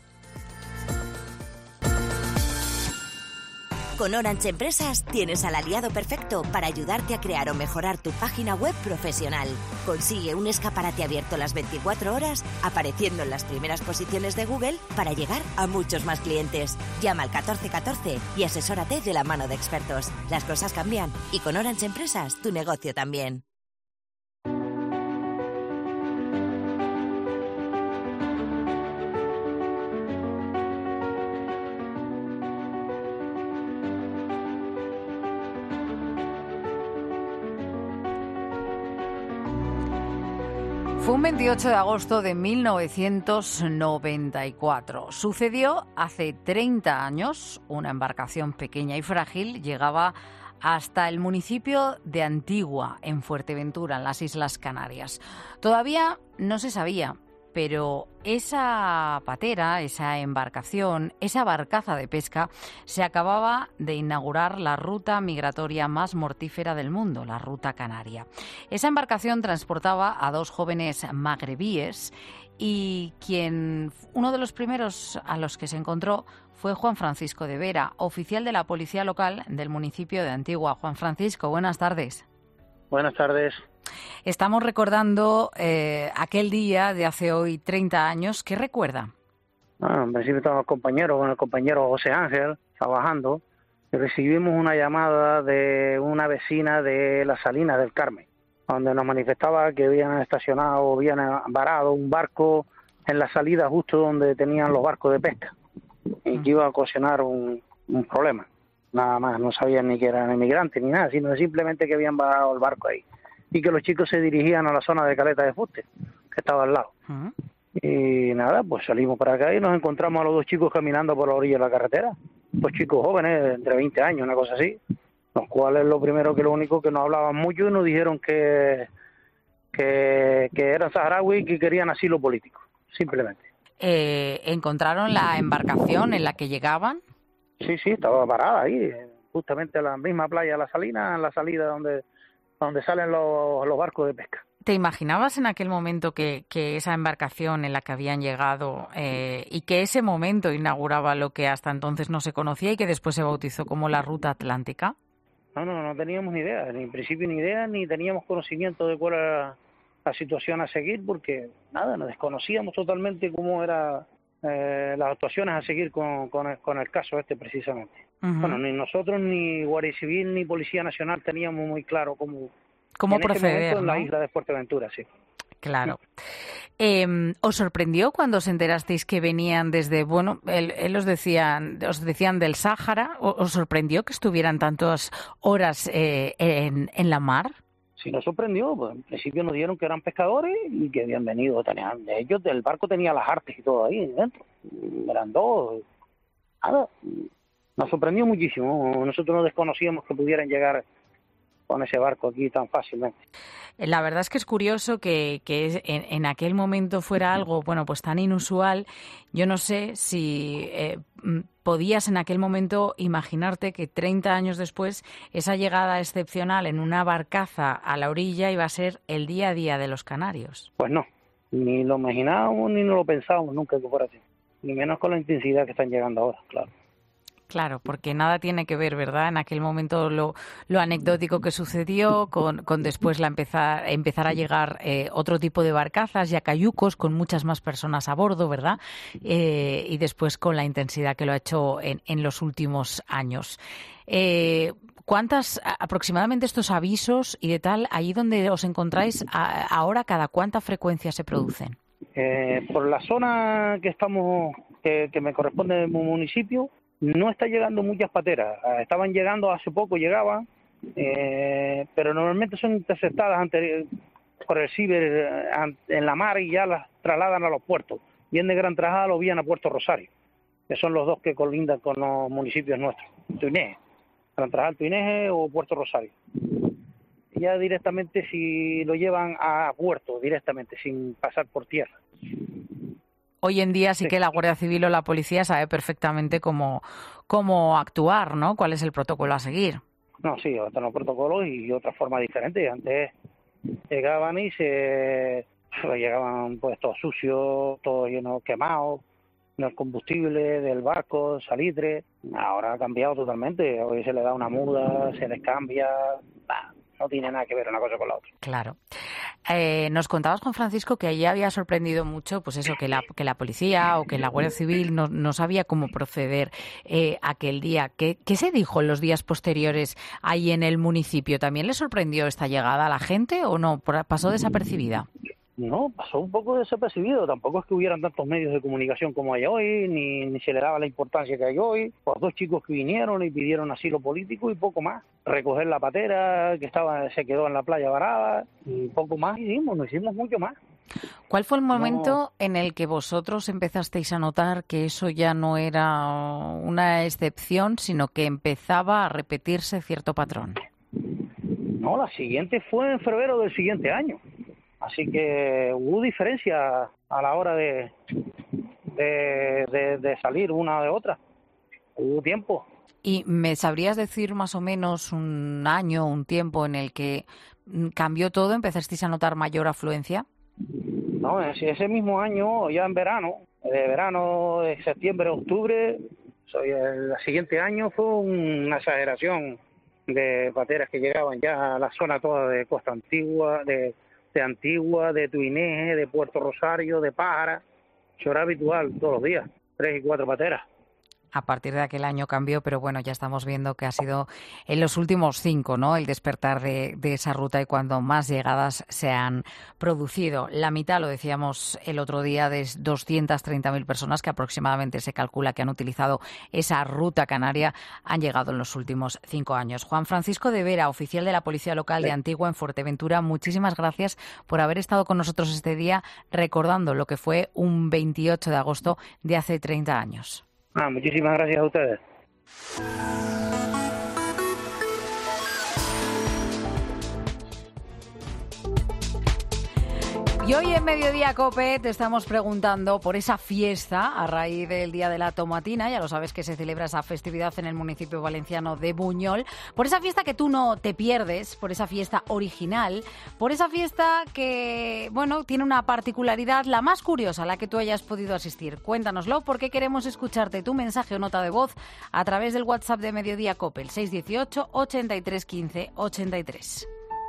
Con Orange Empresas tienes al aliado perfecto para ayudarte a crear o mejorar tu página web profesional. Consigue un escaparate abierto las 24 horas, apareciendo en las primeras posiciones de Google para llegar a muchos más clientes. Llama al 1414 y asesórate de la mano de expertos. Las cosas cambian y con Orange Empresas tu negocio también. Fue un 28 de agosto de 1994. Sucedió hace 30 años. Una embarcación pequeña y frágil llegaba hasta el municipio de Antigua, en Fuerteventura, en las Islas Canarias. Todavía no se sabía, pero esa patera, esa embarcación, esa barcaza de pesca, se acababa de inaugurar la ruta migratoria más mortífera del mundo, la ruta canaria. Esa embarcación transportaba a 2 jóvenes magrebíes y uno de los primeros a los que se encontró fue Juan Francisco de Vera, oficial de la policía local del municipio de Antigua. Juan Francisco, buenas tardes. Buenas tardes. Estamos recordando aquel día de hace hoy 30 años. ¿Qué recuerda? En principio estábamos con el compañero José Ángel, trabajando, y recibimos una llamada de una vecina de la Salina del Carmen, donde nos manifestaba que habían varado un barco en la salida justo donde tenían los barcos de pesca, y que iba a ocasionar un problema. Nada más, no sabían ni que eran inmigrantes ni nada, sino simplemente que habían varado el barco ahí. Y que los chicos se dirigían a la zona de Caleta de Fuste, que estaba al lado. Y nada, pues salimos para acá y nos encontramos a los 2 chicos caminando por la orilla de la carretera. 2 chicos jóvenes, entre 20 años, una cosa así. Los cuales lo único que no hablaban mucho y nos dijeron que eran saharauis y que querían asilo político, simplemente. ¿Encontraron la embarcación en la que llegaban? Sí, estaba parada ahí, justamente en la misma playa de la Salina, en la salida donde salen los barcos de pesca. ¿Te imaginabas en aquel momento que esa embarcación en la que habían llegado y que ese momento inauguraba lo que hasta entonces no se conocía y que después se bautizó como la Ruta Atlántica? No teníamos ni idea, ni en principio ni idea, ni teníamos conocimiento de cuál era la situación a seguir, porque nada, nos desconocíamos totalmente cómo era las actuaciones a seguir con el caso este precisamente. Bueno, ni nosotros, ni Guardia Civil, ni Policía Nacional teníamos muy claro cómo proceder, en la isla de Fuerteventura, sí. Claro. ¿Os sorprendió cuando os enterasteis que venían desde, él os decían del Sáhara? ¿Os sorprendió que estuvieran tantas horas en la mar? Sí, nos sorprendió. Pues, en principio nos dijeron que eran pescadores y que habían venido. De ellos, del barco tenía las artes y todo ahí dentro. Eran 2. Nada. Nos sorprendió muchísimo. Nosotros no desconocíamos que pudieran llegar con ese barco aquí tan fácilmente. La verdad es que es curioso que en aquel momento fuera algo, pues tan inusual. Yo no sé si podías en aquel momento imaginarte que 30 años después esa llegada excepcional en una barcaza a la orilla iba a ser el día a día de los canarios. Pues no, ni lo imaginábamos ni no lo pensábamos nunca que fuera así. Ni menos con la intensidad que están llegando ahora, claro. Claro, porque nada tiene que ver, ¿verdad? En aquel momento lo anecdótico que sucedió con después empezar a llegar otro tipo de barcazas y a cayucos con muchas más personas a bordo, ¿verdad? Y después con la intensidad que lo ha hecho en los últimos años. ¿Cuántas aproximadamente estos avisos y de tal, allí donde os encontráis ahora, cada cuánta frecuencia se producen? Por la zona que estamos, que me corresponde de mi municipio, no está llegando muchas pateras. Estaban llegando, hace poco llegaban, pero normalmente son interceptadas por el ciber en la mar y ya las trasladan a los puertos. Bien de Gran Trajada lo vían a Puerto Rosario, que son los 2 que colindan con los municipios nuestros, Tuineje, Gran Trajal, Tuineje o Puerto Rosario. Y ya directamente si lo llevan a puerto, directamente, sin pasar por tierra. Hoy en día sí que la Guardia Civil o la policía sabe perfectamente cómo actuar, ¿no? ¿Cuál es el protocolo a seguir? No, sí, otros los protocolos y otra forma diferente. Antes llegaban y llegaban pues todo sucio, todo lleno quemado, el combustible del barco, salitre. Ahora ha cambiado totalmente. Hoy se le da una muda, se les cambia. No tiene nada que ver una cosa con la otra. Claro. Nos contabas, Juan Francisco, que allí había sorprendido mucho, pues eso, que la policía o que la Guardia Civil no sabía cómo proceder aquel día. ¿Qué se dijo en los días posteriores ahí en el municipio? ¿También le sorprendió esta llegada a la gente o no? ¿Pasó desapercibida? No, pasó un poco desapercibido. Tampoco es que hubieran tantos medios de comunicación como hay hoy, ni se le daba la importancia que hay hoy. Pues 2 chicos que vinieron y pidieron asilo político y poco más. Recoger la patera que se quedó en la playa varada y poco más hicimos, no hicimos mucho más. ¿Cuál fue el momento en el que vosotros empezasteis a notar que eso ya no era una excepción, sino que empezaba a repetirse cierto patrón? No, la siguiente fue en febrero del siguiente año. Así que hubo diferencia a la hora de salir una de otra. Hubo tiempo. ¿Y me sabrías decir más o menos un año, un tiempo en el que cambió todo? ¿Empezasteis a notar mayor afluencia? No, ese mismo año, ya en verano, de septiembre a octubre, el siguiente año fue una exageración de pateras que llegaban ya a la zona toda de Costa Antigua, de Antigua, de Tuineje, de Puerto Rosario, de Pájara. Eso era habitual todos los días, 3 y 4 pateras. A partir de aquel año cambió, pero bueno, ya estamos viendo que ha sido en los últimos 5, ¿no?, el despertar de esa ruta y cuando más llegadas se han producido. La mitad, lo decíamos el otro día, de 230.000 personas que aproximadamente se calcula que han utilizado esa ruta canaria, han llegado en los últimos 5 años. Juan Francisco de Vera, oficial de la Policía Local de Antigua en Fuerteventura, muchísimas gracias por haber estado con nosotros este día recordando lo que fue un 28 de agosto de hace 30 años. Muchísimas gracias a ustedes. Y hoy en Mediodía COPE te estamos preguntando por esa fiesta a raíz del Día de la Tomatina. Ya lo sabes que se celebra esa festividad en el municipio valenciano de Buñol. Por esa fiesta que tú no te pierdes, por esa fiesta original, por esa fiesta que, bueno, tiene una particularidad, la más curiosa a la que tú hayas podido asistir. Cuéntanoslo porque queremos escucharte tu mensaje o nota de voz a través del WhatsApp de Mediodía COPE, el 618 83 15 83.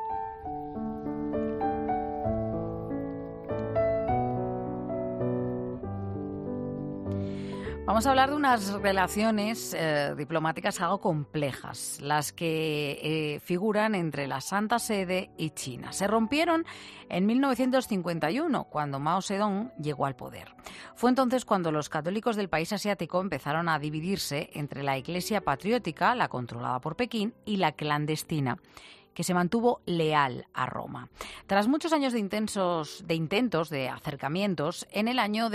Vamos a hablar de unas relaciones diplomáticas algo complejas, las que figuran entre la Santa Sede y China. Se rompieron en 1951, cuando Mao Zedong llegó al poder. Fue entonces cuando los católicos del país asiático empezaron a dividirse entre la Iglesia patriótica, la controlada por Pekín, y la clandestina, que se mantuvo leal a Roma. Tras muchos años de intentos de acercamientos, en el año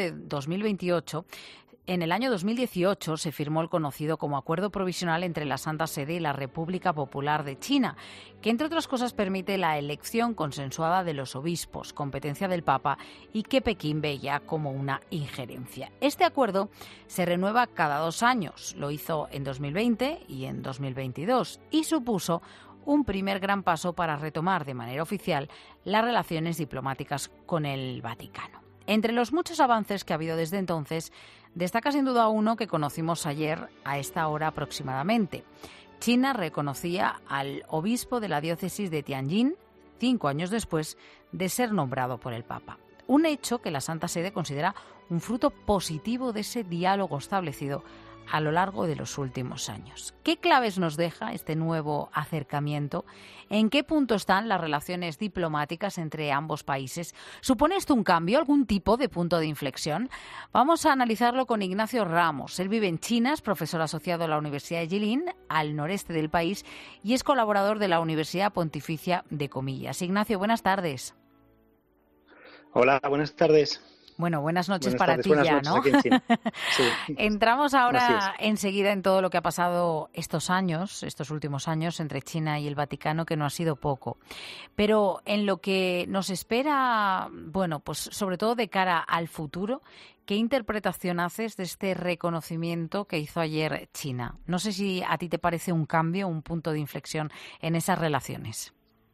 2018 se firmó el conocido como Acuerdo Provisional entre la Santa Sede y la República Popular de China, que entre otras cosas permite la elección consensuada de los obispos, competencia del Papa, y que Pekín veía como una injerencia. Este acuerdo se renueva cada 2 años, lo hizo en 2020 y en 2022, y supuso un primer gran paso para retomar de manera oficial las relaciones diplomáticas con el Vaticano. Entre los muchos avances que ha habido desde entonces, destaca sin duda uno que conocimos ayer a esta hora aproximadamente. China reconocía al obispo de la diócesis de Tianjin 5 años después de ser nombrado por el Papa. Un hecho que la Santa Sede considera un fruto positivo de ese diálogo establecido a lo largo de los últimos años. ¿Qué claves nos deja este nuevo acercamiento? ¿En qué punto están las relaciones diplomáticas entre ambos países? ¿Supone esto un cambio, algún tipo de punto de inflexión? Vamos a analizarlo con Ignacio Ramos. Él vive en China, es profesor asociado a la Universidad de Jilin, al noreste del país, y es colaborador de la Universidad Pontificia de Comillas. Ignacio, buenas tardes. Hola, buenas tardes. Bueno, buenas noches para ti ya, ¿no? Sí. Entramos ahora enseguida en todo lo que ha pasado estos últimos años, entre China y el Vaticano, que no ha sido poco. Pero en lo que nos espera, bueno, pues sobre todo de cara al futuro, ¿qué interpretación haces de este reconocimiento que hizo ayer China? No sé si a ti te parece un cambio, un punto de inflexión en esas relaciones.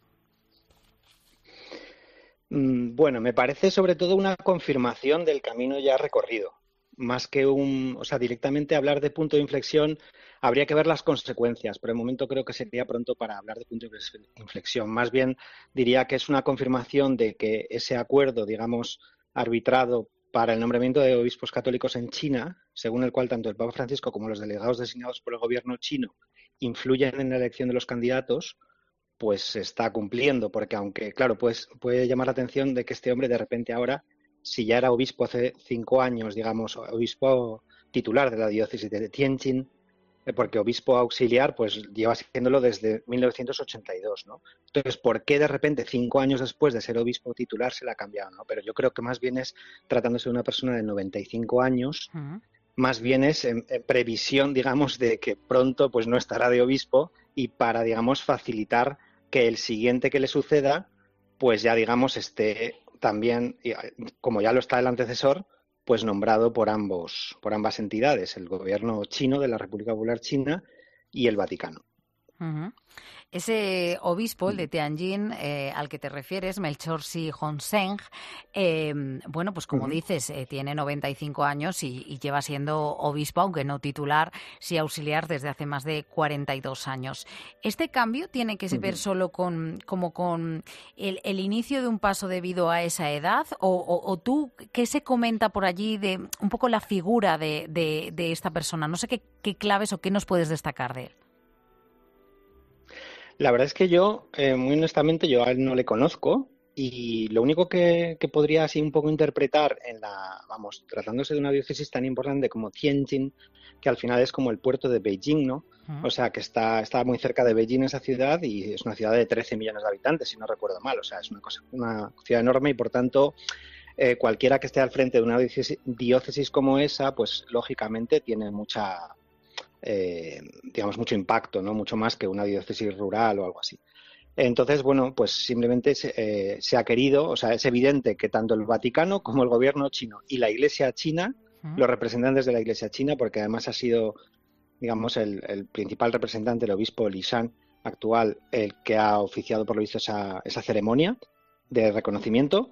Bueno, me parece sobre todo una confirmación del camino ya recorrido. Más que directamente hablar de punto de inflexión, habría que ver las consecuencias. Por el momento creo que sería pronto para hablar de punto de inflexión. Más bien diría que es una confirmación de que ese acuerdo, digamos, arbitrado para el nombramiento de obispos católicos en China, según el cual tanto el Papa Francisco como los delegados designados por el gobierno chino influyen en la elección de los candidatos, pues se está cumpliendo, porque aunque, claro, pues puede llamar la atención de que este hombre de repente ahora, si ya era obispo hace 5 años, digamos, obispo titular de la diócesis de Tianjin, porque obispo auxiliar pues lleva siéndolo desde 1982, ¿no? Entonces, ¿por qué de repente 5 años después de ser obispo titular se le ha cambiado, ¿no? Pero yo creo que más bien es, tratándose de una persona de 95 años, más bien es en previsión, digamos, de que pronto pues no estará de obispo, y para, digamos, facilitar que el siguiente que le suceda pues ya, digamos, esté también, como ya lo está el antecesor, pues nombrado por ambas entidades, el gobierno chino de la República Popular China y el Vaticano. Ese obispo, el de Tianjin, al que te refieres, Melchor Si Hongsheng, bueno, pues como dices, tiene 95 años y lleva siendo obispo, aunque no titular, sí auxiliar desde hace más de 42 años. ¿Este cambio tiene que ver solo con el inicio de un paso debido a esa edad? ¿O tú, qué se comenta por allí de un poco la figura de esta persona? No sé qué claves o qué nos puedes destacar de él. La verdad es que yo, muy honestamente, yo a él no le conozco, y lo único que podría así un poco interpretar tratándose de una diócesis tan importante como Tianjin, que al final es como el puerto de Beijing, ¿no? O sea, que está muy cerca de Beijing esa ciudad, y es una ciudad de 13 millones de habitantes, si no recuerdo mal. O sea, es una ciudad enorme, y por tanto cualquiera que esté al frente de una diócesis como esa, pues lógicamente tiene mucha... mucho impacto, ¿no? Mucho más que una diócesis rural o algo así. Entonces, bueno, pues simplemente se ha querido, o sea, es evidente que tanto el Vaticano como el gobierno chino y la Iglesia china, los representantes de la Iglesia china, porque además ha sido, digamos, el principal representante, el obispo Li Shan actual, el que ha oficiado por lo visto esa ceremonia de reconocimiento,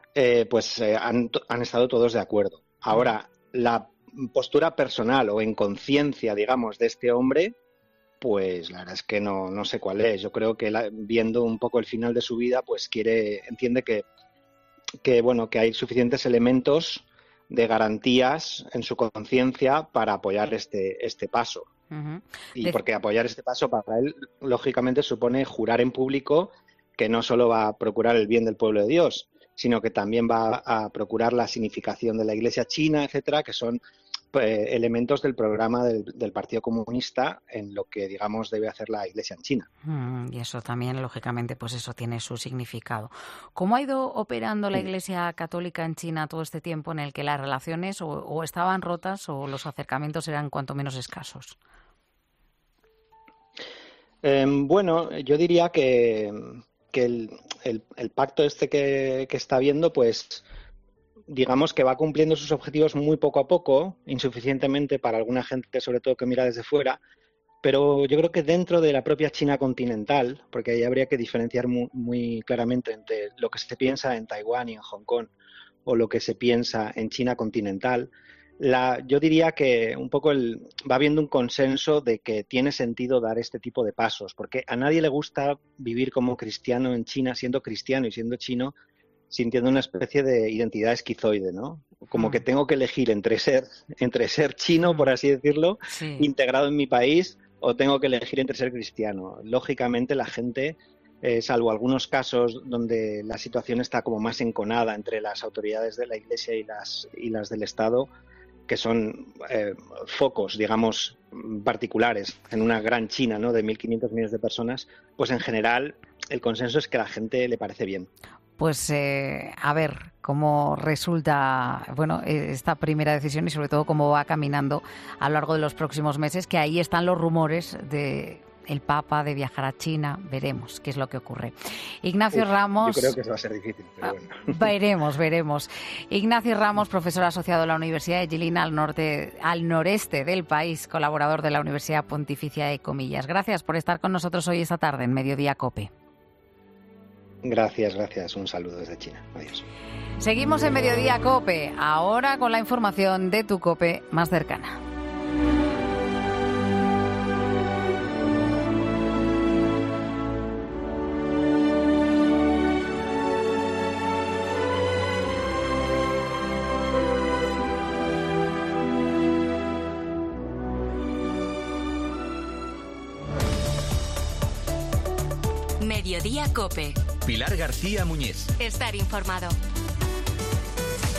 han estado todos de acuerdo. Ahora, la postura personal o en conciencia, digamos, de este hombre, pues la verdad es que no sé cuál es. Yo creo que viendo un poco el final de su vida, pues entiende que hay suficientes elementos de garantías en su conciencia para apoyar este paso. Y porque apoyar este paso para él, lógicamente, supone jurar en público que no solo va a procurar el bien del pueblo de Dios, sino que también va a procurar la significación de la Iglesia china, etcétera, que son elementos del programa del Partido Comunista en lo que, digamos, debe hacer la Iglesia en China. Y eso también, lógicamente, pues eso tiene su significado. ¿Cómo ha ido operando la Iglesia Católica en China todo este tiempo en el que las relaciones o estaban rotas o los acercamientos eran cuanto menos escasos? Bueno, yo diría que el pacto este que está habiendo, pues digamos que va cumpliendo sus objetivos muy poco a poco, insuficientemente para alguna gente, sobre todo que mira desde fuera, pero yo creo que dentro de la propia China continental, porque ahí habría que diferenciar muy claramente entre lo que se piensa en Taiwán y en Hong Kong o lo que se piensa en China continental, yo diría que un poco va habiendo un consenso de que tiene sentido dar este tipo de pasos, porque a nadie le gusta vivir como cristiano en China, siendo cristiano y siendo chino, sintiendo una especie de identidad esquizoide, ¿no? Como que tengo que elegir entre ser chino, por así decirlo, integrado en mi país, o tengo que elegir entre ser cristiano. Lógicamente la gente, salvo algunos casos donde la situación está como más enconada entre las autoridades de la Iglesia y las del Estado, que son focos, digamos, particulares en una gran China, ¿no?, de 1.500 millones de personas, pues en general el consenso es que a la gente le parece bien. Pues a ver cómo resulta esta primera decisión y sobre todo cómo va caminando a lo largo de los próximos meses, que ahí están los rumores de el Papa de viajar a China. Veremos qué es lo que ocurre. Ignacio Ramos... Yo creo que eso va a ser difícil, pero bueno. Veremos. Ignacio Ramos, profesor asociado de la Universidad de Jilin al noreste del país, colaborador de la Universidad Pontificia de Comillas. Gracias por estar con nosotros hoy esta tarde en Mediodía COPE. Gracias. Un saludo desde China. Adiós. Seguimos en Mediodía COPE, ahora con la información de tu COPE más cercana. Mediodía COPE. Pilar García Muñiz. Estar informado.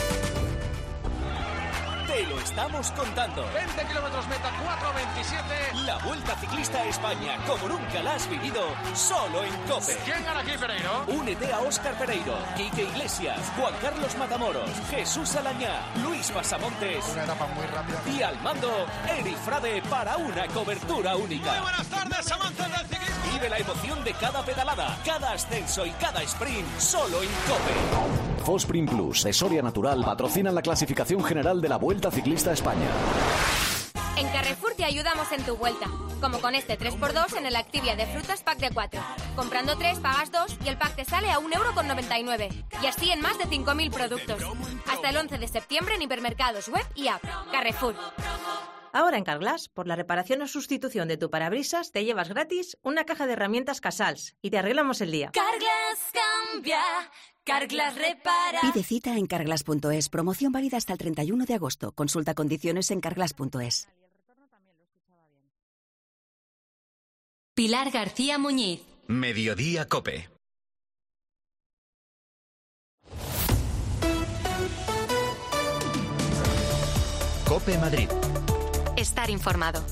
Te lo estamos contando. 20 kilómetros meta, 4:27. La Vuelta Ciclista a España, como nunca la has vivido, solo en COPE. ¿Quién gana aquí, Pereiro? Únete a Óscar Pereiro, Quique Iglesias, Juan Carlos Matamoros, Jesús Alañá, Luis Pasamontes. Una etapa muy rápida. Y al mando, Eri Frade para una cobertura única. Muy buenas tardes, amantes del ciclismo. Vive la emoción de cada pedalada, cada ascenso y cada sprint, solo en COPE. Fosprint Plus de Soria Natural patrocinan la clasificación general de la Vuelta Ciclista a España. En Carrefour te ayudamos en tu vuelta, como con este 3x2 en el Activia de frutas pack de 4. Comprando 3 pagas 2 y el pack te sale a 1,99 €. Y así en más de 5.000 productos. Hasta el 11 de septiembre en hipermercados, web y app. Carrefour. Ahora en Carglass, por la reparación o sustitución de tu parabrisas, te llevas gratis una caja de herramientas Casals y te arreglamos el día. Carglass cambia, Carglass repara. Pide cita en carglass.es. Promoción válida hasta el 31 de agosto. Consulta condiciones en carglass.es. Pilar García Muñiz. Mediodía COPE. COPE Madrid. Estar informado.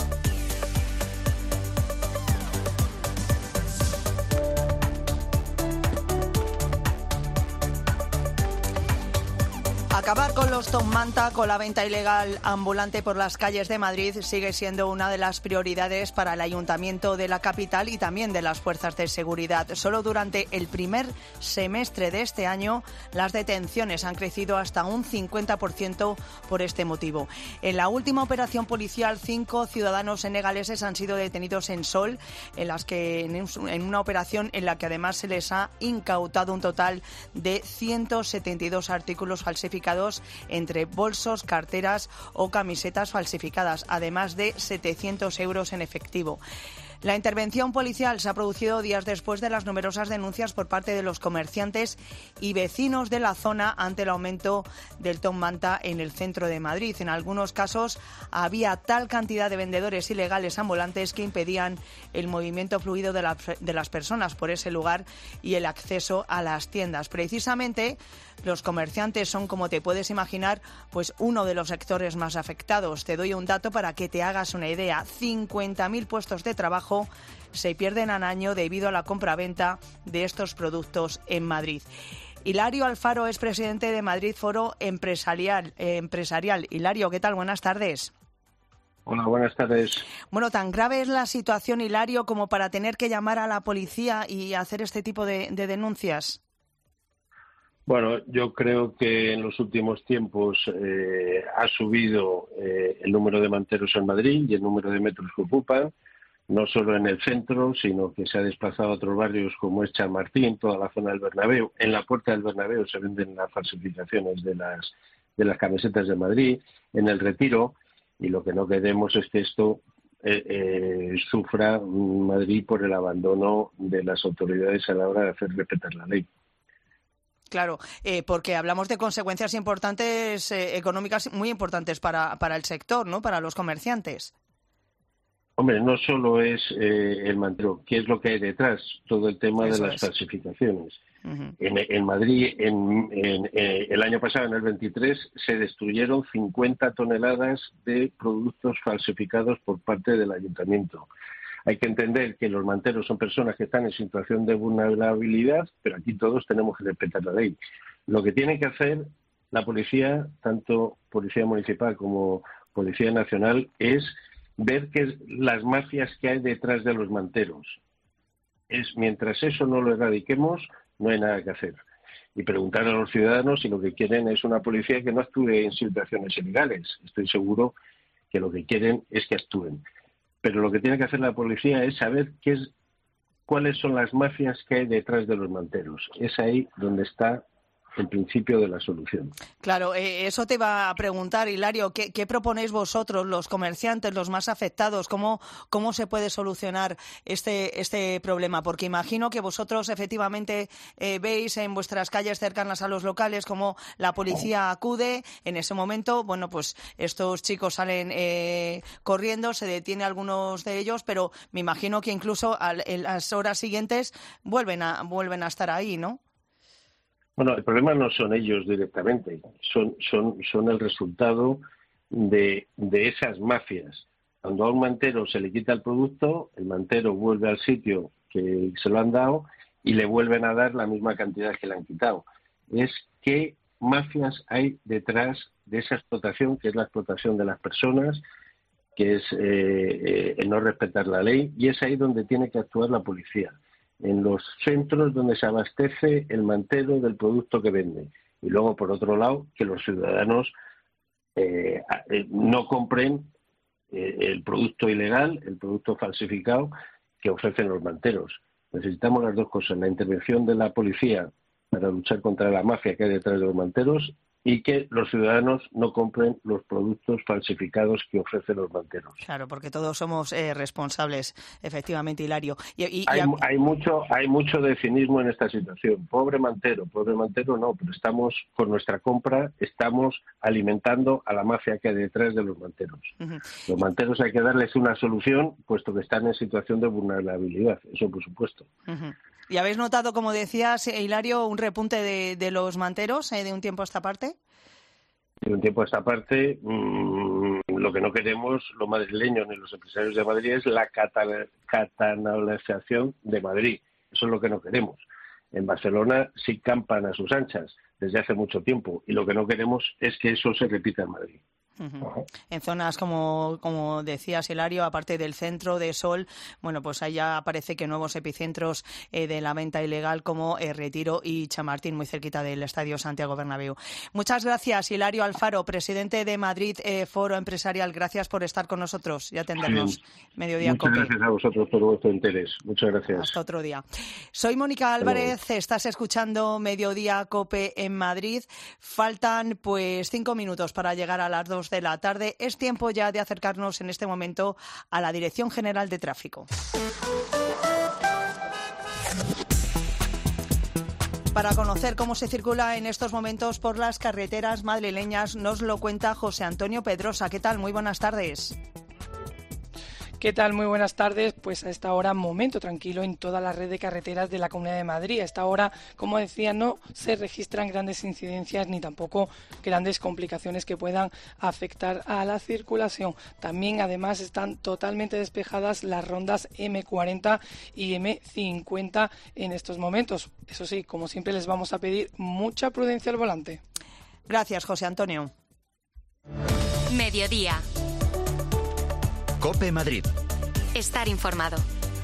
Acabar con los Tom Manta, con la venta ilegal ambulante por las calles de Madrid, sigue siendo una de las prioridades para el Ayuntamiento de la capital y también de las fuerzas de seguridad. Solo durante el primer semestre de este año, las detenciones han crecido hasta un 50% por este motivo. En la última operación policial, 5 ciudadanos senegaleses han sido detenidos en Sol, en una operación en la que además se les ha incautado un total de 172 artículos falsificados, entre bolsos, carteras o camisetas falsificadas, además de 700 € en efectivo. La intervención policial se ha producido días después de las numerosas denuncias por parte de los comerciantes y vecinos de la zona ante el aumento del Tom Manta en el centro de Madrid. En algunos casos había tal cantidad de vendedores ilegales ambulantes que impedían el movimiento fluido de las personas por ese lugar y el acceso a las tiendas. Precisamente los comerciantes son, como te puedes imaginar, pues uno de los sectores más afectados. Te doy un dato para que te hagas una idea. 50.000 puestos de trabajo se pierden al año debido a la compraventa de estos productos en Madrid. Hilario Alfaro es presidente de Madrid Foro Empresarial. Hilario, ¿qué tal? Buenas tardes. Hola, buenas tardes. Bueno, ¿tan grave es la situación, Hilario, como para tener que llamar a la policía y hacer este tipo de denuncias? Bueno, yo creo que en los últimos tiempos ha subido el número de manteros en Madrid y el número de metros que ocupan, no solo en el centro, sino que se ha desplazado a otros barrios como es Chamartín, toda la zona del Bernabéu. En la puerta del Bernabéu se venden las falsificaciones de las camisetas de Madrid, en el Retiro, y lo que no queremos es que esto sufra Madrid por el abandono de las autoridades a la hora de hacer respetar la ley. Claro, porque hablamos de consecuencias importantes, económicas muy importantes para el sector, ¿no? Para los comerciantes. Hombre, no solo es el mantero, ¿qué es lo que hay detrás? Todo el tema de las falsificaciones. Uh-huh. En Madrid, el año pasado, en el 23, se destruyeron 50 toneladas de productos falsificados por parte del ayuntamiento. Hay que entender que los manteros son personas que están en situación de vulnerabilidad, pero aquí todos tenemos que respetar la ley. Lo que tiene que hacer la policía, tanto policía municipal como policía nacional, es ver que las mafias que hay detrás de los manteros. Mientras eso no lo erradiquemos, no hay nada que hacer. Y preguntar a los ciudadanos si lo que quieren es una policía que no actúe en situaciones ilegales. Estoy seguro que lo que quieren es que actúen. Pero lo que tiene que hacer la policía es saber cuáles son las mafias que hay detrás de los manteros. Es ahí donde está el principio de la solución. Claro, eso te iba a preguntar, Hilario, ¿qué proponéis vosotros, los comerciantes, los más afectados? ¿Cómo se puede solucionar este problema? Porque imagino que vosotros efectivamente veis en vuestras calles cercanas a los locales cómo la policía acude. En ese momento, bueno, pues estos chicos salen corriendo, se detiene algunos de ellos, pero me imagino que incluso en las horas siguientes vuelven a estar ahí, ¿no? Bueno, el problema no son ellos directamente, son el resultado de esas mafias. Cuando a un mantero se le quita el producto, el mantero vuelve al sitio que se lo han dado y le vuelven a dar la misma cantidad que le han quitado. Es qué mafias hay detrás de esa explotación, que es la explotación de las personas, que es el no respetar la ley, y es ahí donde tiene que actuar la policía, en los centros donde se abastece el mantero del producto que vende. Y luego, por otro lado, que los ciudadanos no compren el producto ilegal, el producto falsificado que ofrecen los manteros. Necesitamos las dos cosas, la intervención de la policía para luchar contra la mafia que hay detrás de los manteros y que los ciudadanos no compren los productos falsificados que ofrecen los manteros. Claro, porque todos somos responsables, efectivamente, Hilario. Hay mucho de cinismo en esta situación. Pobre mantero no, pero estamos, con nuestra compra, estamos alimentando a la mafia que hay detrás de los manteros. Uh-huh. Los manteros hay que darles una solución, puesto que están en situación de vulnerabilidad, eso por supuesto. Uh-huh. ¿Y habéis notado, como decías, Hilario, un repunte de los manteros de un tiempo a esta parte? De un tiempo a esta parte, lo que no queremos los madrileños ni los empresarios de Madrid es la catalanización de Madrid. Eso es lo que no queremos. En Barcelona sí campan a sus anchas desde hace mucho tiempo y lo que no queremos es que eso se repita en Madrid. Uh-huh. En zonas como decías, Hilario, aparte del centro de Sol, bueno, pues allá parece que nuevos epicentros de la venta ilegal como Retiro y Chamartín, muy cerquita del Estadio Santiago Bernabéu. Muchas gracias, Hilario Alfaro, presidente de Madrid Foro Empresarial. Gracias por estar con nosotros y atendernos. Mediodía Muchas COPE. Gracias a vosotros por vuestro interés. Muchas gracias. Hasta otro día. Soy Mónica Álvarez, estás escuchando Mediodía COPE en Madrid. Faltan pues 5 minutos para llegar a las 2 de la tarde. Es tiempo ya de acercarnos en este momento a la Dirección General de Tráfico. Para conocer cómo se circula en estos momentos por las carreteras madrileñas, nos lo cuenta José Antonio Pedrosa. ¿Qué tal? Muy buenas tardes. ¿Qué tal? Muy buenas tardes. Pues a esta hora, momento tranquilo en toda la red de carreteras de la Comunidad de Madrid. A esta hora, como decía, no se registran grandes incidencias ni tampoco grandes complicaciones que puedan afectar a la circulación. También, además, están totalmente despejadas las rondas M40 y M50 en estos momentos. Eso sí, como siempre, les vamos a pedir mucha prudencia al volante. Gracias, José Antonio. Mediodía. COPE Madrid. Estar informado.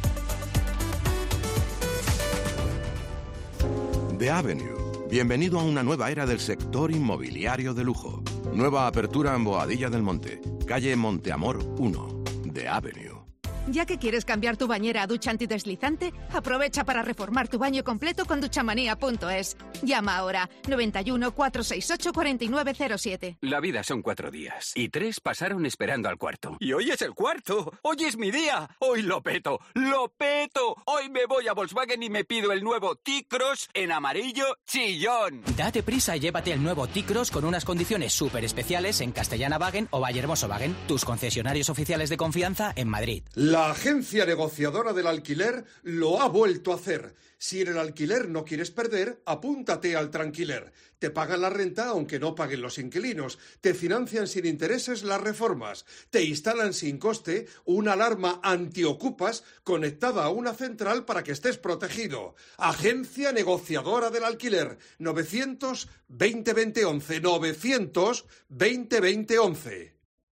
The Avenue. Bienvenido a una nueva era del sector inmobiliario de lujo. Nueva apertura en Boadilla del Monte, calle Monteamor 1. The Avenue. Ya que quieres cambiar tu bañera a ducha antideslizante, aprovecha para reformar tu baño completo con duchamanía.es. Llama ahora 91 468 4907. La vida son 4 días y 3 pasaron esperando al cuarto. Y hoy es el cuarto. Hoy es mi día. Hoy lo peto. ¡Lo peto! Hoy me voy a Volkswagen y me pido el nuevo T-Cross en amarillo chillón. Date prisa y llévate el nuevo T-Cross con unas condiciones súper especiales en Castellana-Wagen o Bayer-Volkswagen, tus concesionarios oficiales de confianza en Madrid. La agencia negociadora del alquiler lo ha vuelto a hacer. Si en el alquiler no quieres perder, apúntate al Tranquiler. Te pagan la renta aunque no paguen los inquilinos. Te financian sin intereses las reformas. Te instalan sin coste una alarma antiocupas conectada a una central para que estés protegido. Agencia negociadora del alquiler. 900 20 20 11. 900 20 20 11.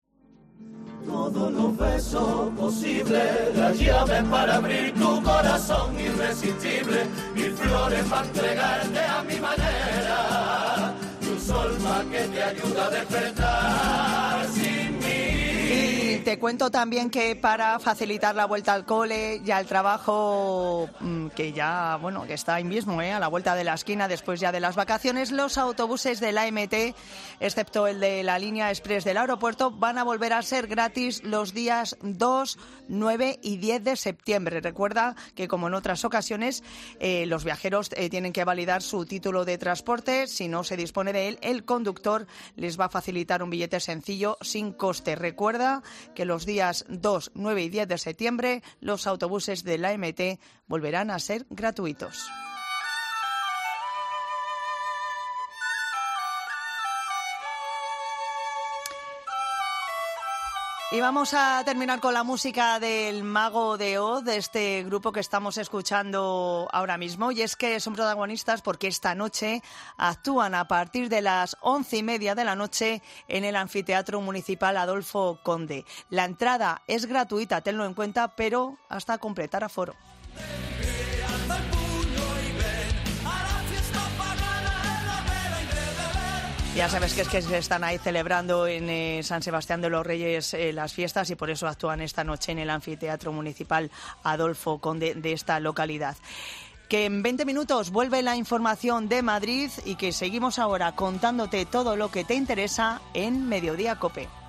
Todos los besos posibles, la llave para abrir tu corazón irresistible, mil flores para entregarte a mi manera, y un sol más que te ayuda a despertar sin mí. Y te cuento también que para facilitar la vuelta al cole y al trabajo, que ya, bueno, que está ahí mismo, a la vuelta de la esquina después ya de las vacaciones, los autobuses de la AMT, excepto el de la línea express del aeropuerto, van a volver a ser gratis los días 2, 9 y 10 de septiembre. Recuerda que, como en otras ocasiones, los viajeros tienen que validar su título de transporte. Si no se dispone de él, el conductor les va a facilitar un billete sencillo sin coste. Recuerda que los días 2, 9 y 10 de septiembre los autobuses de la AMT volverán a ser gratuitos. Y vamos a terminar con la música del Mago de Oz, de este grupo que estamos escuchando ahora mismo. Y es que son protagonistas porque esta noche actúan a partir de las 11:30 de la noche en el Anfiteatro Municipal Adolfo Conde. La entrada es gratuita, tenlo en cuenta, pero hasta completar aforo. Ya sabes que es que se están ahí celebrando en San Sebastián de los Reyes las fiestas y por eso actúan esta noche en el Anfiteatro Municipal Adolfo Conde de esta localidad. Que en 20 minutos vuelve la información de Madrid y que seguimos ahora contándote todo lo que te interesa en Mediodía COPE.